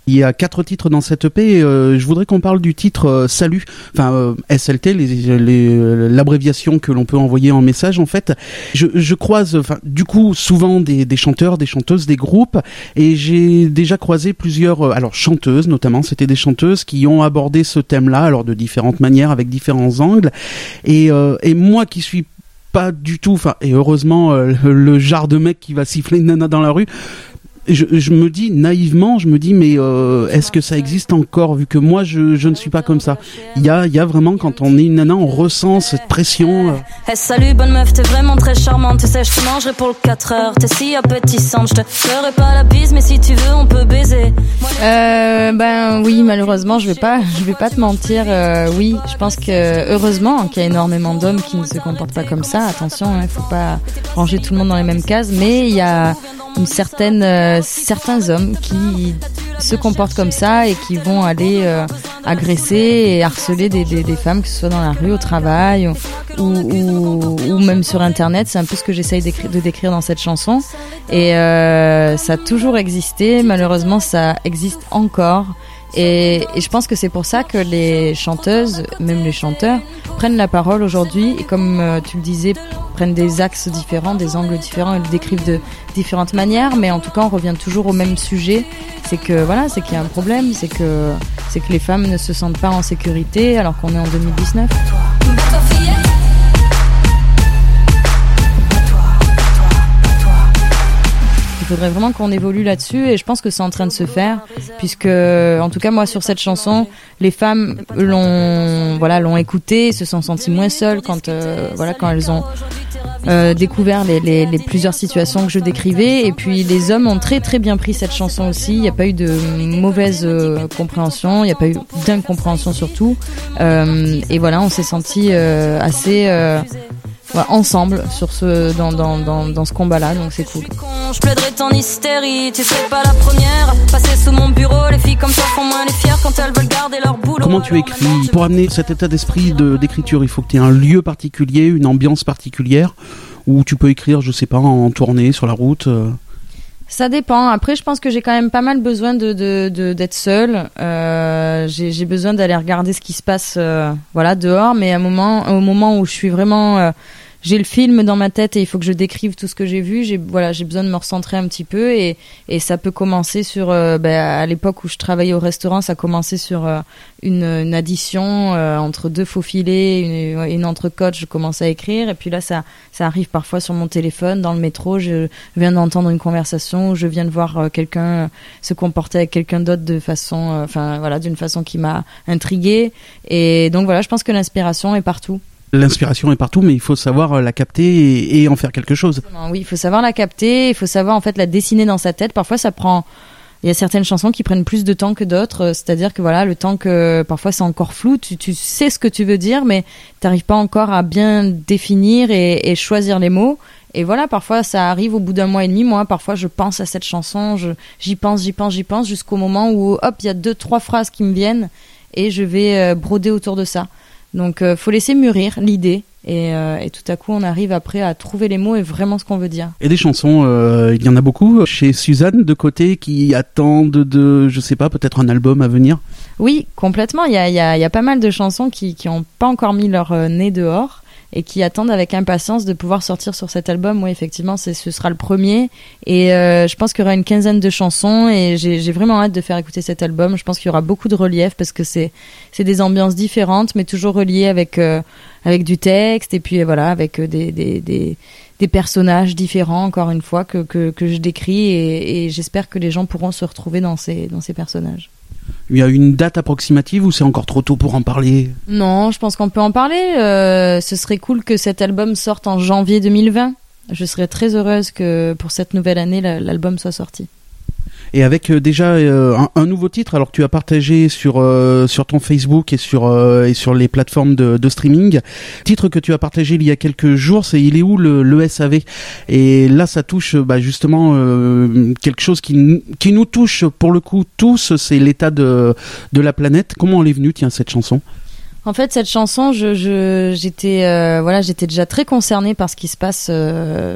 [SPEAKER 4] Il y a quatre titres dans cette E P. Euh, je voudrais qu'on parle du titre euh, Salut, enfin euh, S L T, les, les, l'abréviation que l'on peut envoyer en message. En fait, je, je croise, enfin, du coup, souvent des, des chanteurs, des chanteuses, des groupes, et j'ai déjà croisé plusieurs, euh, alors chanteuses notamment. C'était des chanteuses qui ont abordé ce thème-là, alors de différentes manières, avec différents angles. Et, euh, et moi qui suis pas du tout, enfin, et heureusement, euh, le genre de mec qui va siffler une nana dans la rue. Je, je me dis naïvement, je me dis mais euh, est-ce que ça existe encore, vu que moi je, je ne suis pas comme ça. Il y a, il y a vraiment, quand on est une nana, on ressent cette pression. Euh.
[SPEAKER 3] Hey, salut bonne meuf, t'es vraiment très charmante. Tu sais, je te mangerai pour le quatre heures. T'es si appétissante, je te ferai pas la bise, mais si tu veux, on peut baiser.
[SPEAKER 8] Euh, ben oui, malheureusement, je vais pas, je vais pas te mentir. Euh, oui, je pense que heureusement qu'il y a énormément d'hommes qui ne se comportent pas comme ça. Attention, il hein, faut pas ranger tout le monde dans les mêmes cases, mais il y a une certaine, euh, certains hommes qui se comportent comme ça et qui vont aller euh, agresser et harceler des, des, des femmes, que ce soit dans la rue, au travail ou, ou, ou même sur Internet. C'est un peu ce que j'essaye de décrire dans cette chanson. Et euh, ça a toujours existé. Malheureusement, ça existe encore. Et, et je pense que c'est pour ça que les chanteuses, même les chanteurs, prennent la parole aujourd'hui et comme euh, tu le disais, prennent des axes différents, des angles différents et le décrivent de différentes manières. Mais en tout cas, on revient toujours au même sujet. C'est que voilà, c'est qu'il y a un problème, c'est que c'est que les femmes ne se sentent pas en sécurité alors qu'on est en deux mille dix-neuf. Il faudrait vraiment qu'on évolue là-dessus et je pense que c'est en train de se faire puisque, en tout cas moi sur cette chanson, les femmes l'ont, voilà, l'ont écoutée, se sont senties moins seules quand, euh, voilà, quand elles ont euh, découvert les, les, les plusieurs situations que je décrivais. Et puis les hommes ont très très bien pris cette chanson aussi. Il n'y a pas eu de mauvaise euh, compréhension, il n'y a pas eu d'incompréhension surtout. Euh, et voilà, on s'est sentis euh, assez euh, voilà, ensemble sur ce, dans, dans, dans, dans ce combat-là, donc c'est cool.
[SPEAKER 3] Je plaiderai ton hystérie, tu serais pas la première. Passer sous mon bureau, les filles comme toi font moins les fières quand elles veulent garder leur boulot.
[SPEAKER 4] Comment tu écris? Pour amener cet état d'esprit de, d'écriture, il faut que tu aies un lieu particulier, une ambiance particulière, où tu peux écrire, je sais pas, en tournée, sur la route. Euh...
[SPEAKER 8] Ça dépend. Après, je pense que j'ai quand même pas mal besoin de, de, de d'être seule. Euh, j'ai, j'ai besoin d'aller regarder ce qui se passe, euh, voilà, dehors. Mais à un moment, au moment où je suis vraiment, euh, j'ai le film dans ma tête et il faut que je décrive tout ce que j'ai vu. J'ai, voilà, j'ai besoin de me recentrer un petit peu et et ça peut commencer sur, euh, ben, à l'époque où je travaillais au restaurant, ça commençait sur euh, une, une addition euh, entre deux faux filets, une, une entrecôte. Je commence à écrire et puis là, ça ça arrive parfois sur mon téléphone, dans le métro. Je viens d'entendre une conversation, je viens de voir euh, quelqu'un se comporter avec quelqu'un d'autre de façon, euh, enfin voilà, d'une façon qui m'a intriguée. Et donc voilà, je pense que l'inspiration est partout.
[SPEAKER 4] L'inspiration est partout, mais il faut savoir la capter et, et en faire quelque chose.
[SPEAKER 8] Oui, il faut savoir la capter, il faut savoir en fait la dessiner dans sa tête. Parfois, ça prend. Il y a certaines chansons qui prennent plus de temps que d'autres, c'est-à-dire que voilà, le temps que parfois c'est encore flou, tu, tu sais ce que tu veux dire, mais t'arrives pas encore à bien définir et, et choisir les mots. Et voilà, parfois ça arrive au bout d'un mois et demi. Moi, parfois je pense à cette chanson, je, j'y pense, j'y pense, j'y pense, jusqu'au moment où hop, il y a deux, trois phrases qui me viennent et je vais euh, broder autour de ça. Donc, euh, faut laisser mûrir l'idée et, euh, et tout à coup, on arrive après à trouver les mots et vraiment ce qu'on veut dire.
[SPEAKER 4] Et des chansons, euh, il y en a beaucoup chez Suzanne de côté qui attendent de, je sais pas, peut-être un album à venir.
[SPEAKER 8] Oui, complètement. Il y a, il y a, il y a pas mal de chansons qui, qui ont pas encore mis leur euh, nez dehors et qui attendent avec impatience de pouvoir sortir sur cet album. Oui, effectivement, c'est, ce sera le premier. Et euh, je pense qu'il y aura une quinzaine de chansons et j'ai, j'ai vraiment hâte de faire écouter cet album. Je pense qu'il y aura beaucoup de relief parce que c'est, c'est des ambiances différentes, mais toujours reliées avec, euh, avec du texte et puis voilà, avec des, des, des, des personnages différents, encore une fois, que, que, que je décris et, et j'espère que les gens pourront se retrouver dans ces, dans ces personnages.
[SPEAKER 4] Il y a une date approximative ou c'est encore trop tôt pour en parler?
[SPEAKER 8] Non, je pense qu'on peut en parler. Euh, ce serait cool que cet album sorte en janvier deux mille vingt. Je serais très heureuse que pour cette nouvelle année, l'album soit sorti.
[SPEAKER 4] Et avec euh, déjà euh, un, un nouveau titre, alors que tu as partagé sur euh, sur ton Facebook et sur euh, et sur les plateformes de, de streaming, titre que tu as partagé il y a quelques jours, c'est Il est où le, le S A V? Et là, ça touche bah, justement euh, quelque chose qui qui nous touche pour le coup tous, c'est l'état de de la planète. Comment elle est venue, tiens, cette chanson?
[SPEAKER 8] En fait, cette chanson, je, je, j'étais, euh, voilà, j'étais déjà très concernée par ce qui se passe, euh,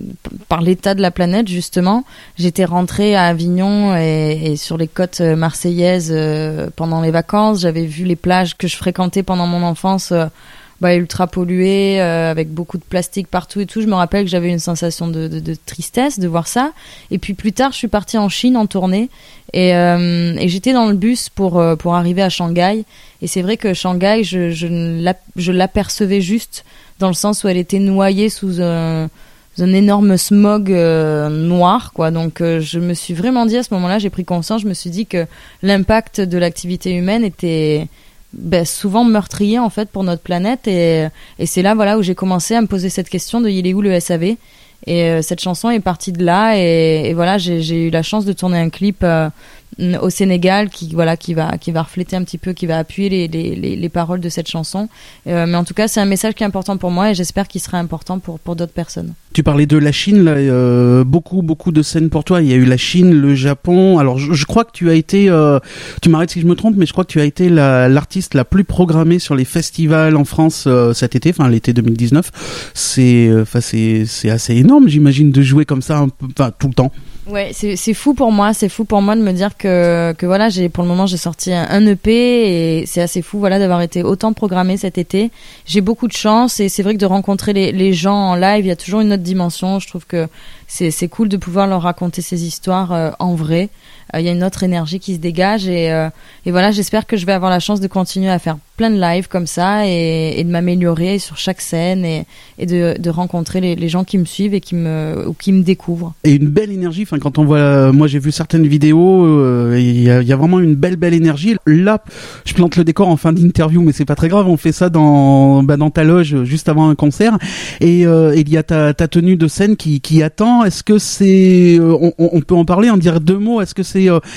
[SPEAKER 8] par l'état de la planète justement. J'étais rentrée à Avignon et, et sur les côtes marseillaises euh, pendant les vacances. J'avais vu les plages que je fréquentais pendant mon enfance, euh, bah, ultra polluées, euh, avec beaucoup de plastique partout et tout. Je me rappelle que j'avais une sensation de, de, de tristesse de voir ça. Et puis plus tard, je suis partie en Chine en tournée et, euh, et j'étais dans le bus pour euh, pour arriver à Shanghai. Et c'est vrai que Shanghai, je, je, je l'apercevais juste dans le sens où elle était noyée sous un, un énorme smog euh, noir, quoi. Donc euh, je me suis vraiment dit à ce moment-là, j'ai pris conscience, je me suis dit que l'impact de l'activité humaine était ben, souvent meurtrier en fait pour notre planète. Et, et c'est là, voilà, où j'ai commencé à me poser cette question de il est où le S A V. Et euh, cette chanson est partie de là. Et, et voilà, j'ai, j'ai eu la chance de tourner un clip euh, au Sénégal qui voilà qui va qui va refléter un petit peu, qui va appuyer les les les, les paroles de cette chanson. Euh, mais en tout cas, c'est un message qui est important pour moi et j'espère qu'il sera important pour pour d'autres personnes.
[SPEAKER 4] Tu parlais de la Chine, là, euh, beaucoup beaucoup de scènes pour toi. Il y a eu la Chine, le Japon. Alors je, je crois que tu as été, euh, tu m'arrêtes si je me trompe, mais je crois que tu as été la, l'artiste la plus programmée sur les festivals en France euh, cet été, enfin l'été deux mille dix-neuf. C'est, enfin c'est c'est assez énorme, j'imagine, de jouer comme ça, un peu, enfin tout le temps.
[SPEAKER 8] Ouais, c'est c'est fou pour moi, c'est fou pour moi de me dire que que voilà, j'ai pour le moment j'ai sorti un, un E P et c'est assez fou voilà d'avoir été autant programmée cet été. J'ai beaucoup de chance et c'est vrai que de rencontrer les les gens en live, il y a toujours une autre dimension. Je trouve que c'est c'est cool de pouvoir leur raconter ces histoires euh, en vrai. Il euh, y a une autre énergie qui se dégage et euh, et voilà, j'espère que je vais avoir la chance de continuer à faire plein de lives comme ça et, et de m'améliorer sur chaque scène et et de de rencontrer les les gens qui me suivent et qui me ou qui me découvrent.
[SPEAKER 4] Et une belle énergie, enfin quand on voit, moi j'ai vu certaines vidéos, il euh, y, a, y a vraiment une belle belle énergie. Là, je plante le décor en fin d'interview, mais c'est pas très grave. On fait ça dans bah, dans ta loge juste avant un concert, et euh, il y a ta ta tenue de scène qui qui attend. Est-ce que c'est, euh, on, on peut en parler, en dire deux mots. Est-ce que c'est, euh,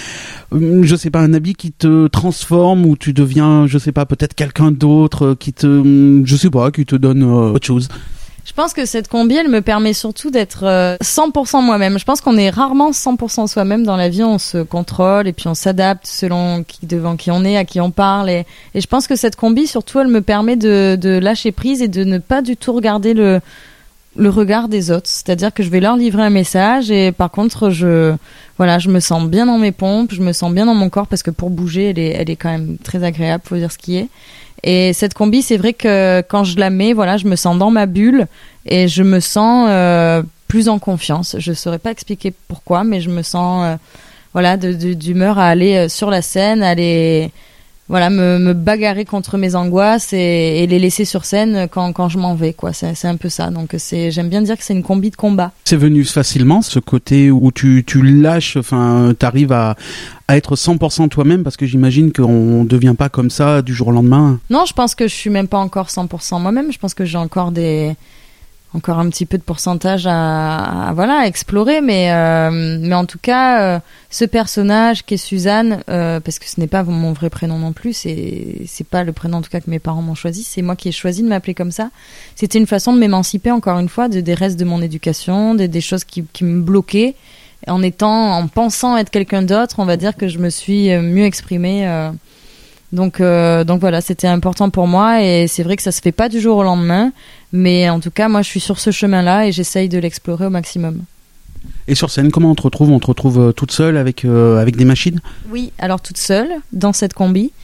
[SPEAKER 4] je sais pas, un habit qui te transforme ou tu deviens, je sais pas, peut-être quelqu'un d'autre qui te, je sais pas, qui te donne euh, autre chose?
[SPEAKER 8] Je pense que cette combi, elle me permet surtout d'être euh, cent pour cent moi-même. Je pense qu'on est rarement cent pour cent soi-même dans la vie. On se contrôle et puis on s'adapte selon qui, devant qui on est, à qui on parle. Et, et je pense que cette combi, surtout, elle me permet de, de lâcher prise et de ne pas du tout regarder le, le regard des autres. C'est-à-dire que je vais leur livrer un message et par contre, je, voilà, je me sens bien dans mes pompes, je me sens bien dans mon corps parce que pour bouger, elle est, elle est quand même très agréable, faut dire ce qui est. Et cette combi, c'est vrai que quand je la mets, voilà, je me sens dans ma bulle et je me sens euh, plus en confiance. Je saurais pas expliquer pourquoi, mais je me sens, euh, voilà, de, de, d'humeur à aller sur la scène, aller, voilà, me, me bagarrer contre mes angoisses et, et les laisser sur scène quand, quand je m'en vais, quoi. C'est, c'est un peu ça. Donc c'est, j'aime bien dire que c'est une combi de combat.
[SPEAKER 4] C'est venu facilement, ce côté où tu, tu lâches, enfin, t'arrives à, à être cent pour cent toi-même, parce que j'imagine qu'on devient pas comme ça du jour au lendemain.
[SPEAKER 8] Non, je pense que je suis même pas encore cent pour cent moi-même. Je pense que j'ai encore des, encore un petit peu de pourcentage à, à voilà, à explorer, mais euh, mais en tout cas, euh, ce personnage qui est Suzanne, euh, parce que ce n'est pas mon vrai prénom non plus, c'est c'est pas le prénom en tout cas que mes parents m'ont choisi, c'est moi qui ai choisi de m'appeler comme ça. C'était une façon de m'émanciper encore une fois de, des restes de mon éducation, des, des choses qui qui me bloquaient. En étant, en pensant être quelqu'un d'autre, on va dire que je me suis mieux exprimée. Euh, donc, euh, donc voilà, c'était important pour moi et c'est vrai que ça se fait pas du jour au lendemain, mais en tout cas, moi, je suis sur ce chemin-là et j'essaye de l'explorer au maximum.
[SPEAKER 4] Et sur scène, comment on te retrouve? On te retrouve toute seule avec euh, avec des machines?
[SPEAKER 8] Oui, alors toute seule dans cette combi.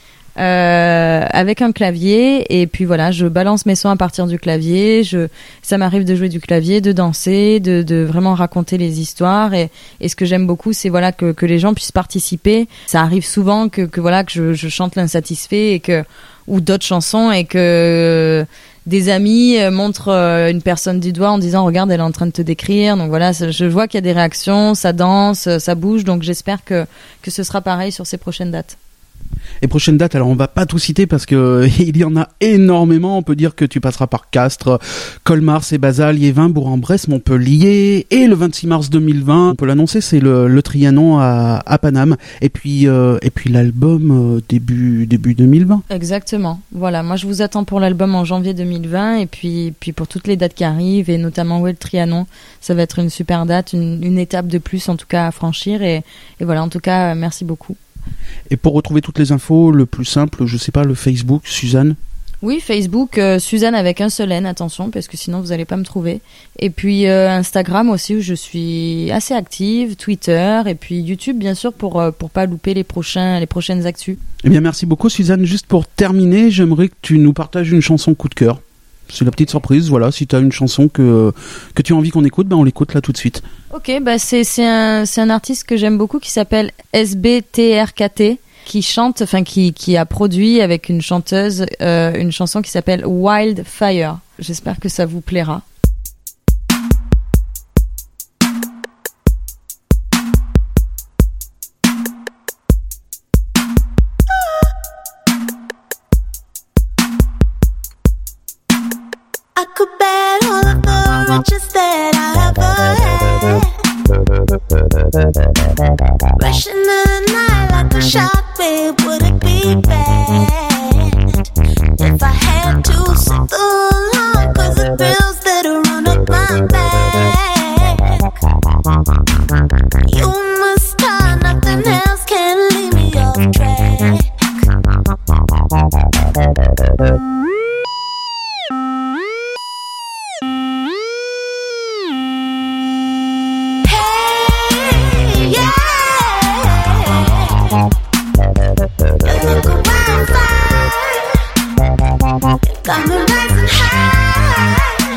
[SPEAKER 8] Euh, avec un clavier et puis voilà, je balance mes sons à partir du clavier. Je, ça m'arrive de jouer du clavier, de danser, de, de vraiment raconter les histoires et, et ce que j'aime beaucoup, c'est voilà que, que les gens puissent participer. Ça arrive souvent que, que voilà que je, je chante l'insatisfait et que ou d'autres chansons et que des amis montrent une personne du doigt en disant regarde, elle est en train de te décrire. Donc voilà, je vois qu'il y a des réactions, ça danse, ça bouge. Donc j'espère que que ce sera pareil sur ces prochaines dates.
[SPEAKER 4] Et prochaine date, alors on va pas tout citer parce que il y en a énormément. On peut dire que tu passeras par Castres, Colmar, Cébazat, Liévin, Bourg-en-Bresse, Montpellier, et le vingt-six mars deux mille vingt, on peut l'annoncer, c'est le, le Trianon à, à Paname, et puis euh, et puis l'album euh, début début deux mille vingt.
[SPEAKER 8] Exactement. Voilà, moi je vous attends pour l'album en janvier deux mille vingt et puis puis pour toutes les dates qui arrivent et notamment ouais, le Trianon, ça va être une super date, une, une étape de plus en tout cas à franchir et et voilà, en tout cas merci beaucoup.
[SPEAKER 4] Et pour retrouver toutes les infos, le plus simple, je sais pas, le Facebook, Suzanne?
[SPEAKER 8] Oui, Facebook, euh, Suzanne avec un seul N, attention, parce que sinon vous allez pas me trouver. Et puis euh, Instagram aussi, où je suis assez active, Twitter, et puis YouTube, bien sûr, pour euh, pour pas louper les prochains les prochaines actus.
[SPEAKER 4] Eh bien, merci beaucoup, Suzanne. Juste pour terminer, j'aimerais que tu nous partages une chanson coup de cœur. C'est la petite surprise, voilà. Si tu as une chanson que que tu as envie qu'on écoute, ben on l'écoute là tout de suite.
[SPEAKER 8] Ok, bah c'est c'est un c'est un artiste que j'aime beaucoup qui s'appelle S B T R K T. Qui chante, enfin qui qui a produit avec une chanteuse euh, une chanson qui s'appelle Wildfire. J'espère que ça vous plaira.
[SPEAKER 9] I could bet all of the riches that I ever had. Rushing the night like a shark, babe, would it be bad if I had to sit the line? Cause the thrills that run up my back, you must tie, nothing else can leave me off track. Got me rising high.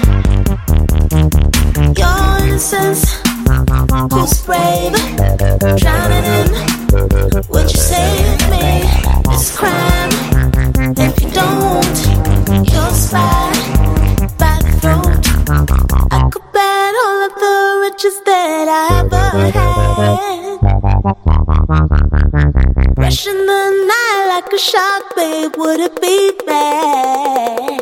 [SPEAKER 9] Your innocence goes brave, drowning in. Would you save me? It's crime. If you don't, you'll slide by the throat. I could bet all of the riches that I ever had. Rushing the night like a shark, babe, would it be bad?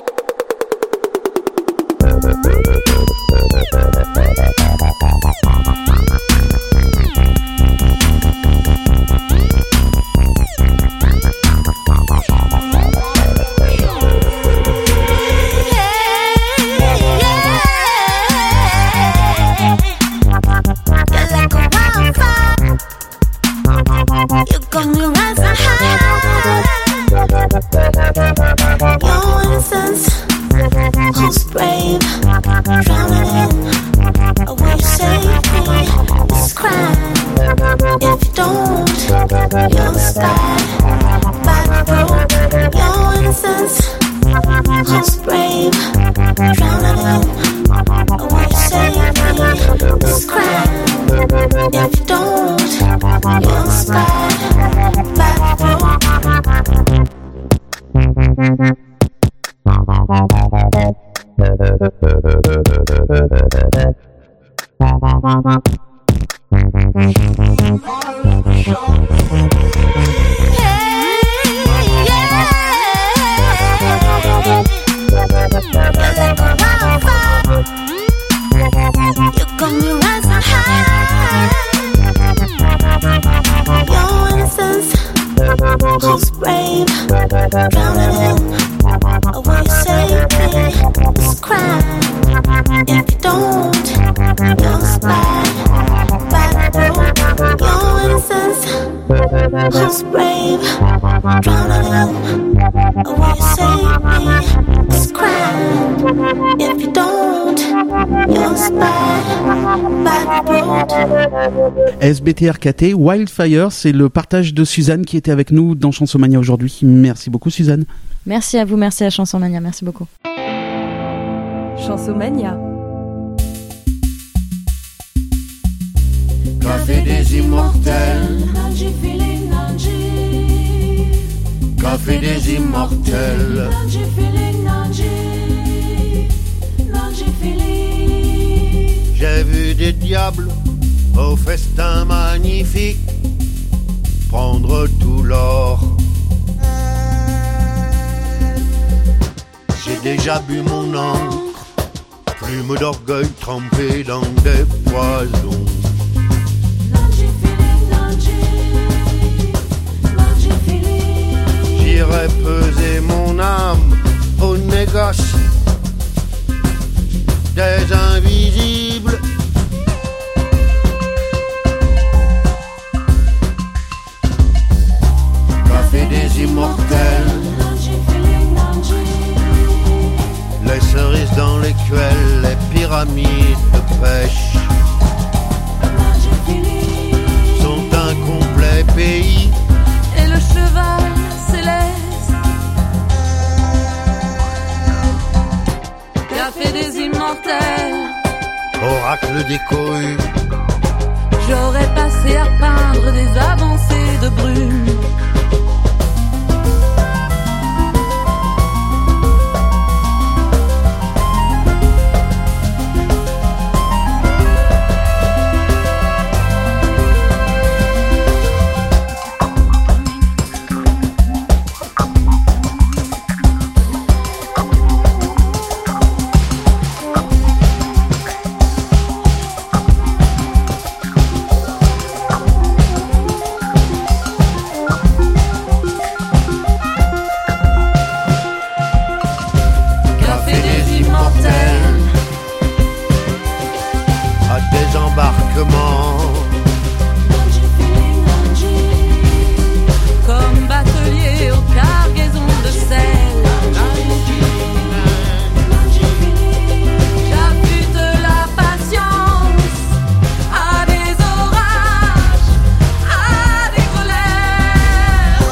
[SPEAKER 9] You got me rising high. Your innocence goes brave, drowning in. Will you save me? It's crime. If you don't, you'll slide by the road. Your innocence goes brave, drowning in. Will you save me? It's crime. If you don't, you'll slide by the road. You got me rising high. Your innocence goes brave, drowning in. Will you save me? It's crime. If you don't, you'll slide by the road. Your innocence goes brave, drowning in. Will you save me? It's crime. If you don't, you'll slide by the road.
[SPEAKER 4] S B T R K T, Wildfire, c'est le partage de Suzanne qui était avec nous dans Chansomania aujourd'hui. Merci beaucoup, Suzanne.
[SPEAKER 8] Merci à vous, merci à Chansomania, merci beaucoup.
[SPEAKER 1] Chansomania.
[SPEAKER 2] Café des immortels. Café des immortels. J'ai vu des diables au festin magnifique prendre tout l'or. J'ai déjà bu mon encre, plume d'orgueil trempée dans des poisons. J'irai peser mon âme au négoce des invisibles. Café des immortels. racles des corues.
[SPEAKER 5] J'aurais passé à peindre des avancées de brume. Comme batelier aux cargaisons de sel. J'affûte la patience à des orages, à des colères.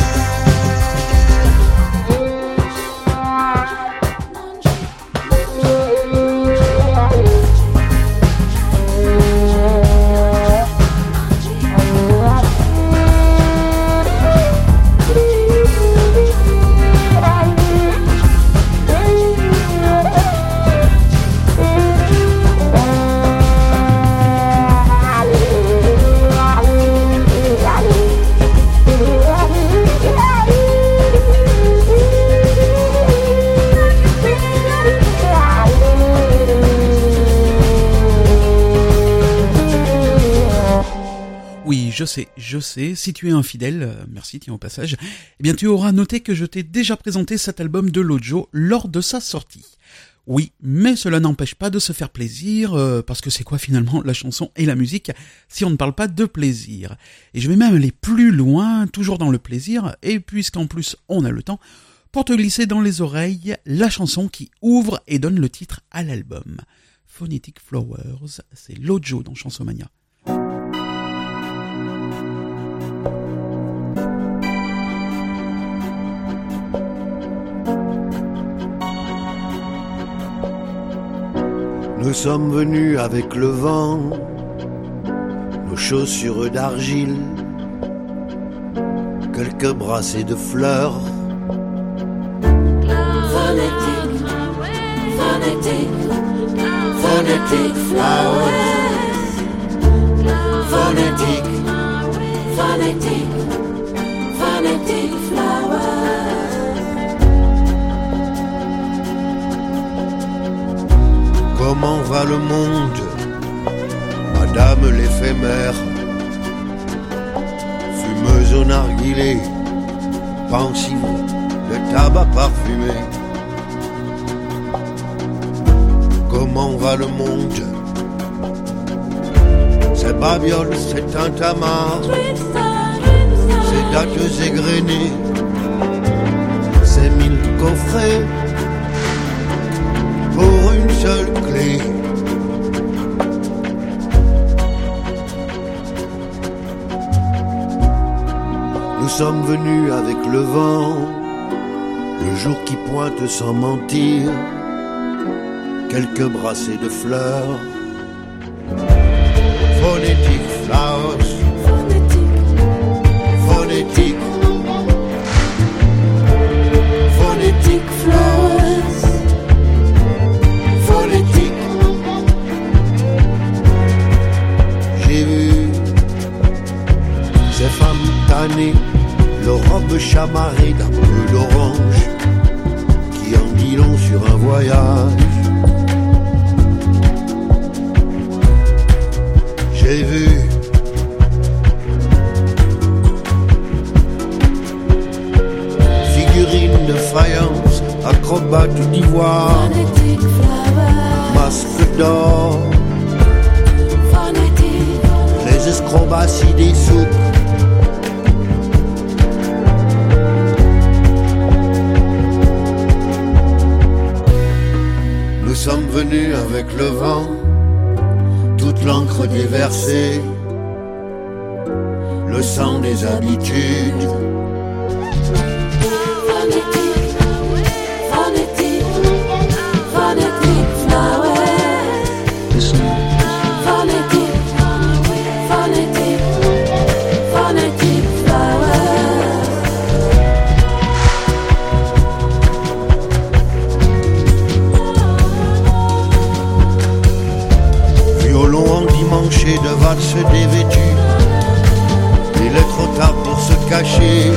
[SPEAKER 4] Oui, je sais, je sais, si tu es infidèle, euh, merci tiens au passage, eh bien tu auras noté que je t'ai déjà présenté cet album de Lojo lors de sa sortie. Oui, mais cela n'empêche pas de se faire plaisir, euh, parce que c'est quoi finalement la chanson et la musique si on ne parle pas de plaisir. Et je vais même aller plus loin, toujours dans le plaisir, et puisqu'en plus on a le temps, pour te glisser dans les oreilles la chanson qui ouvre et donne le titre à l'album. Phonetic Flowers, c'est Lojo dans Chansomania.
[SPEAKER 2] Nous sommes venus avec le vent, nos chaussures d'argile, quelques brassées de fleurs.
[SPEAKER 3] Phonetic, phonetic, phonetic flowers. Phonetic, phonetic, phonetic flowers.
[SPEAKER 2] Comment va le monde, Madame l'éphémère, fumeuse au narguilé, pensive de tabac parfumé. Comment va le monde, ces babioles, ces tintamarres, ces dattes égrenées, ces mille coffrets pour une seule clé. Nous sommes venus avec le vent, le jour qui pointe sans mentir, quelques brassées de fleurs. Phonetic flowers, phonetic, phonetic flowers, phonetic. J'ai vu ces femmes tannées, leurs robes chamarrées d'un peu d'orange, qui en dit long sur un voyage. J'ai vu figurines de faïence, acrobates d'ivoire, masques d'or, les escrobaties des souks. Nous sommes venus avec le vent, toute l'encre déversée, le sang des habitudes.
[SPEAKER 3] Phonetic, phonetic, phonetic flowers.
[SPEAKER 10] Listen.
[SPEAKER 2] se dévêtue. Il est trop tard pour se cacher.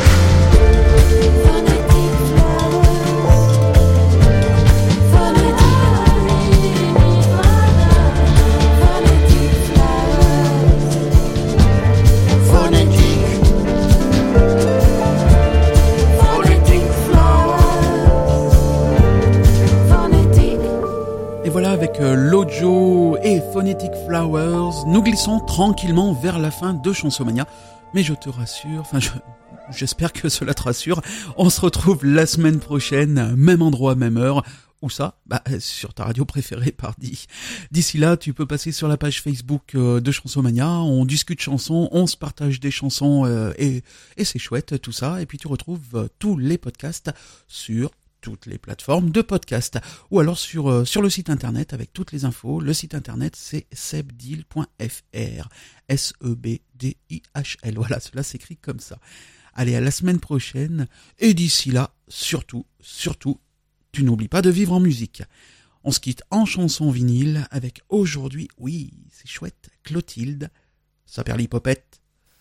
[SPEAKER 4] Avec Lojo et Phonetic Flowers, nous glissons tranquillement vers la fin de Chansomania. Mais je te rassure, enfin je, j'espère que cela te rassure, on se retrouve la semaine prochaine, même endroit, même heure. Où ça ? Bah, sur ta radio préférée, pardi. D'ici là, tu peux passer sur la page Facebook de Chansomania, on discute chansons, on se partage des chansons euh, et, et c'est chouette tout ça. Et puis tu retrouves tous les podcasts sur toutes les plateformes de podcast ou alors sur euh, sur le site internet avec toutes les infos. Le site internet c'est sebdil point f r, S E B D I H L. Voilà, cela s'écrit comme ça. Allez, à la semaine prochaine et d'ici là, surtout, surtout, tu n'oublies pas de vivre en musique. On se quitte en chanson vinyle avec aujourd'hui, oui, c'est chouette, Clotilde, Saperlipopette.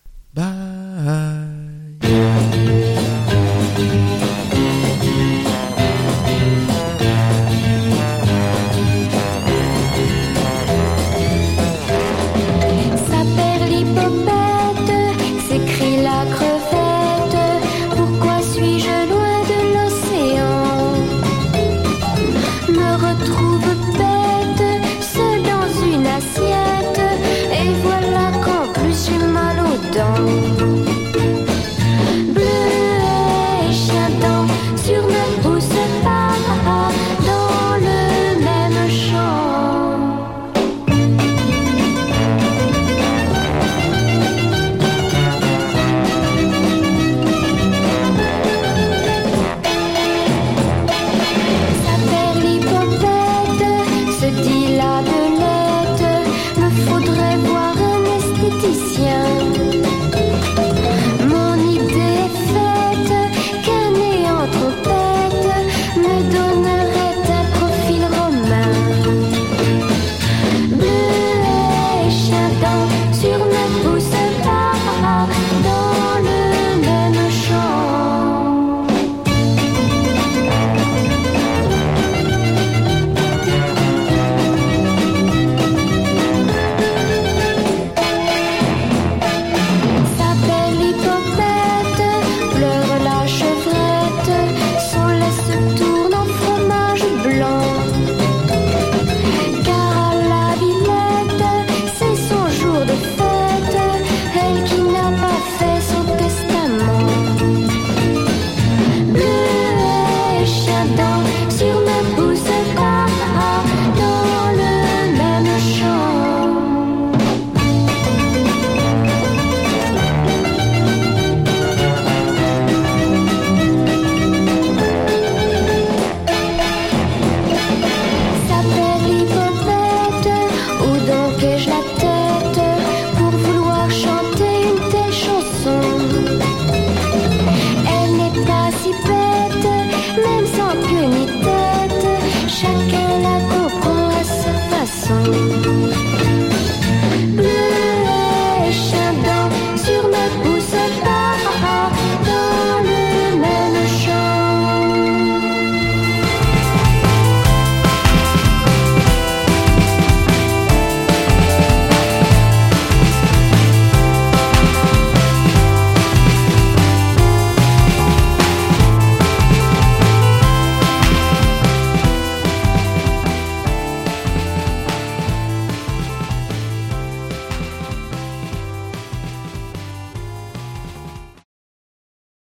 [SPEAKER 4] Bye.
[SPEAKER 9] Chacun la comprend à sa façon.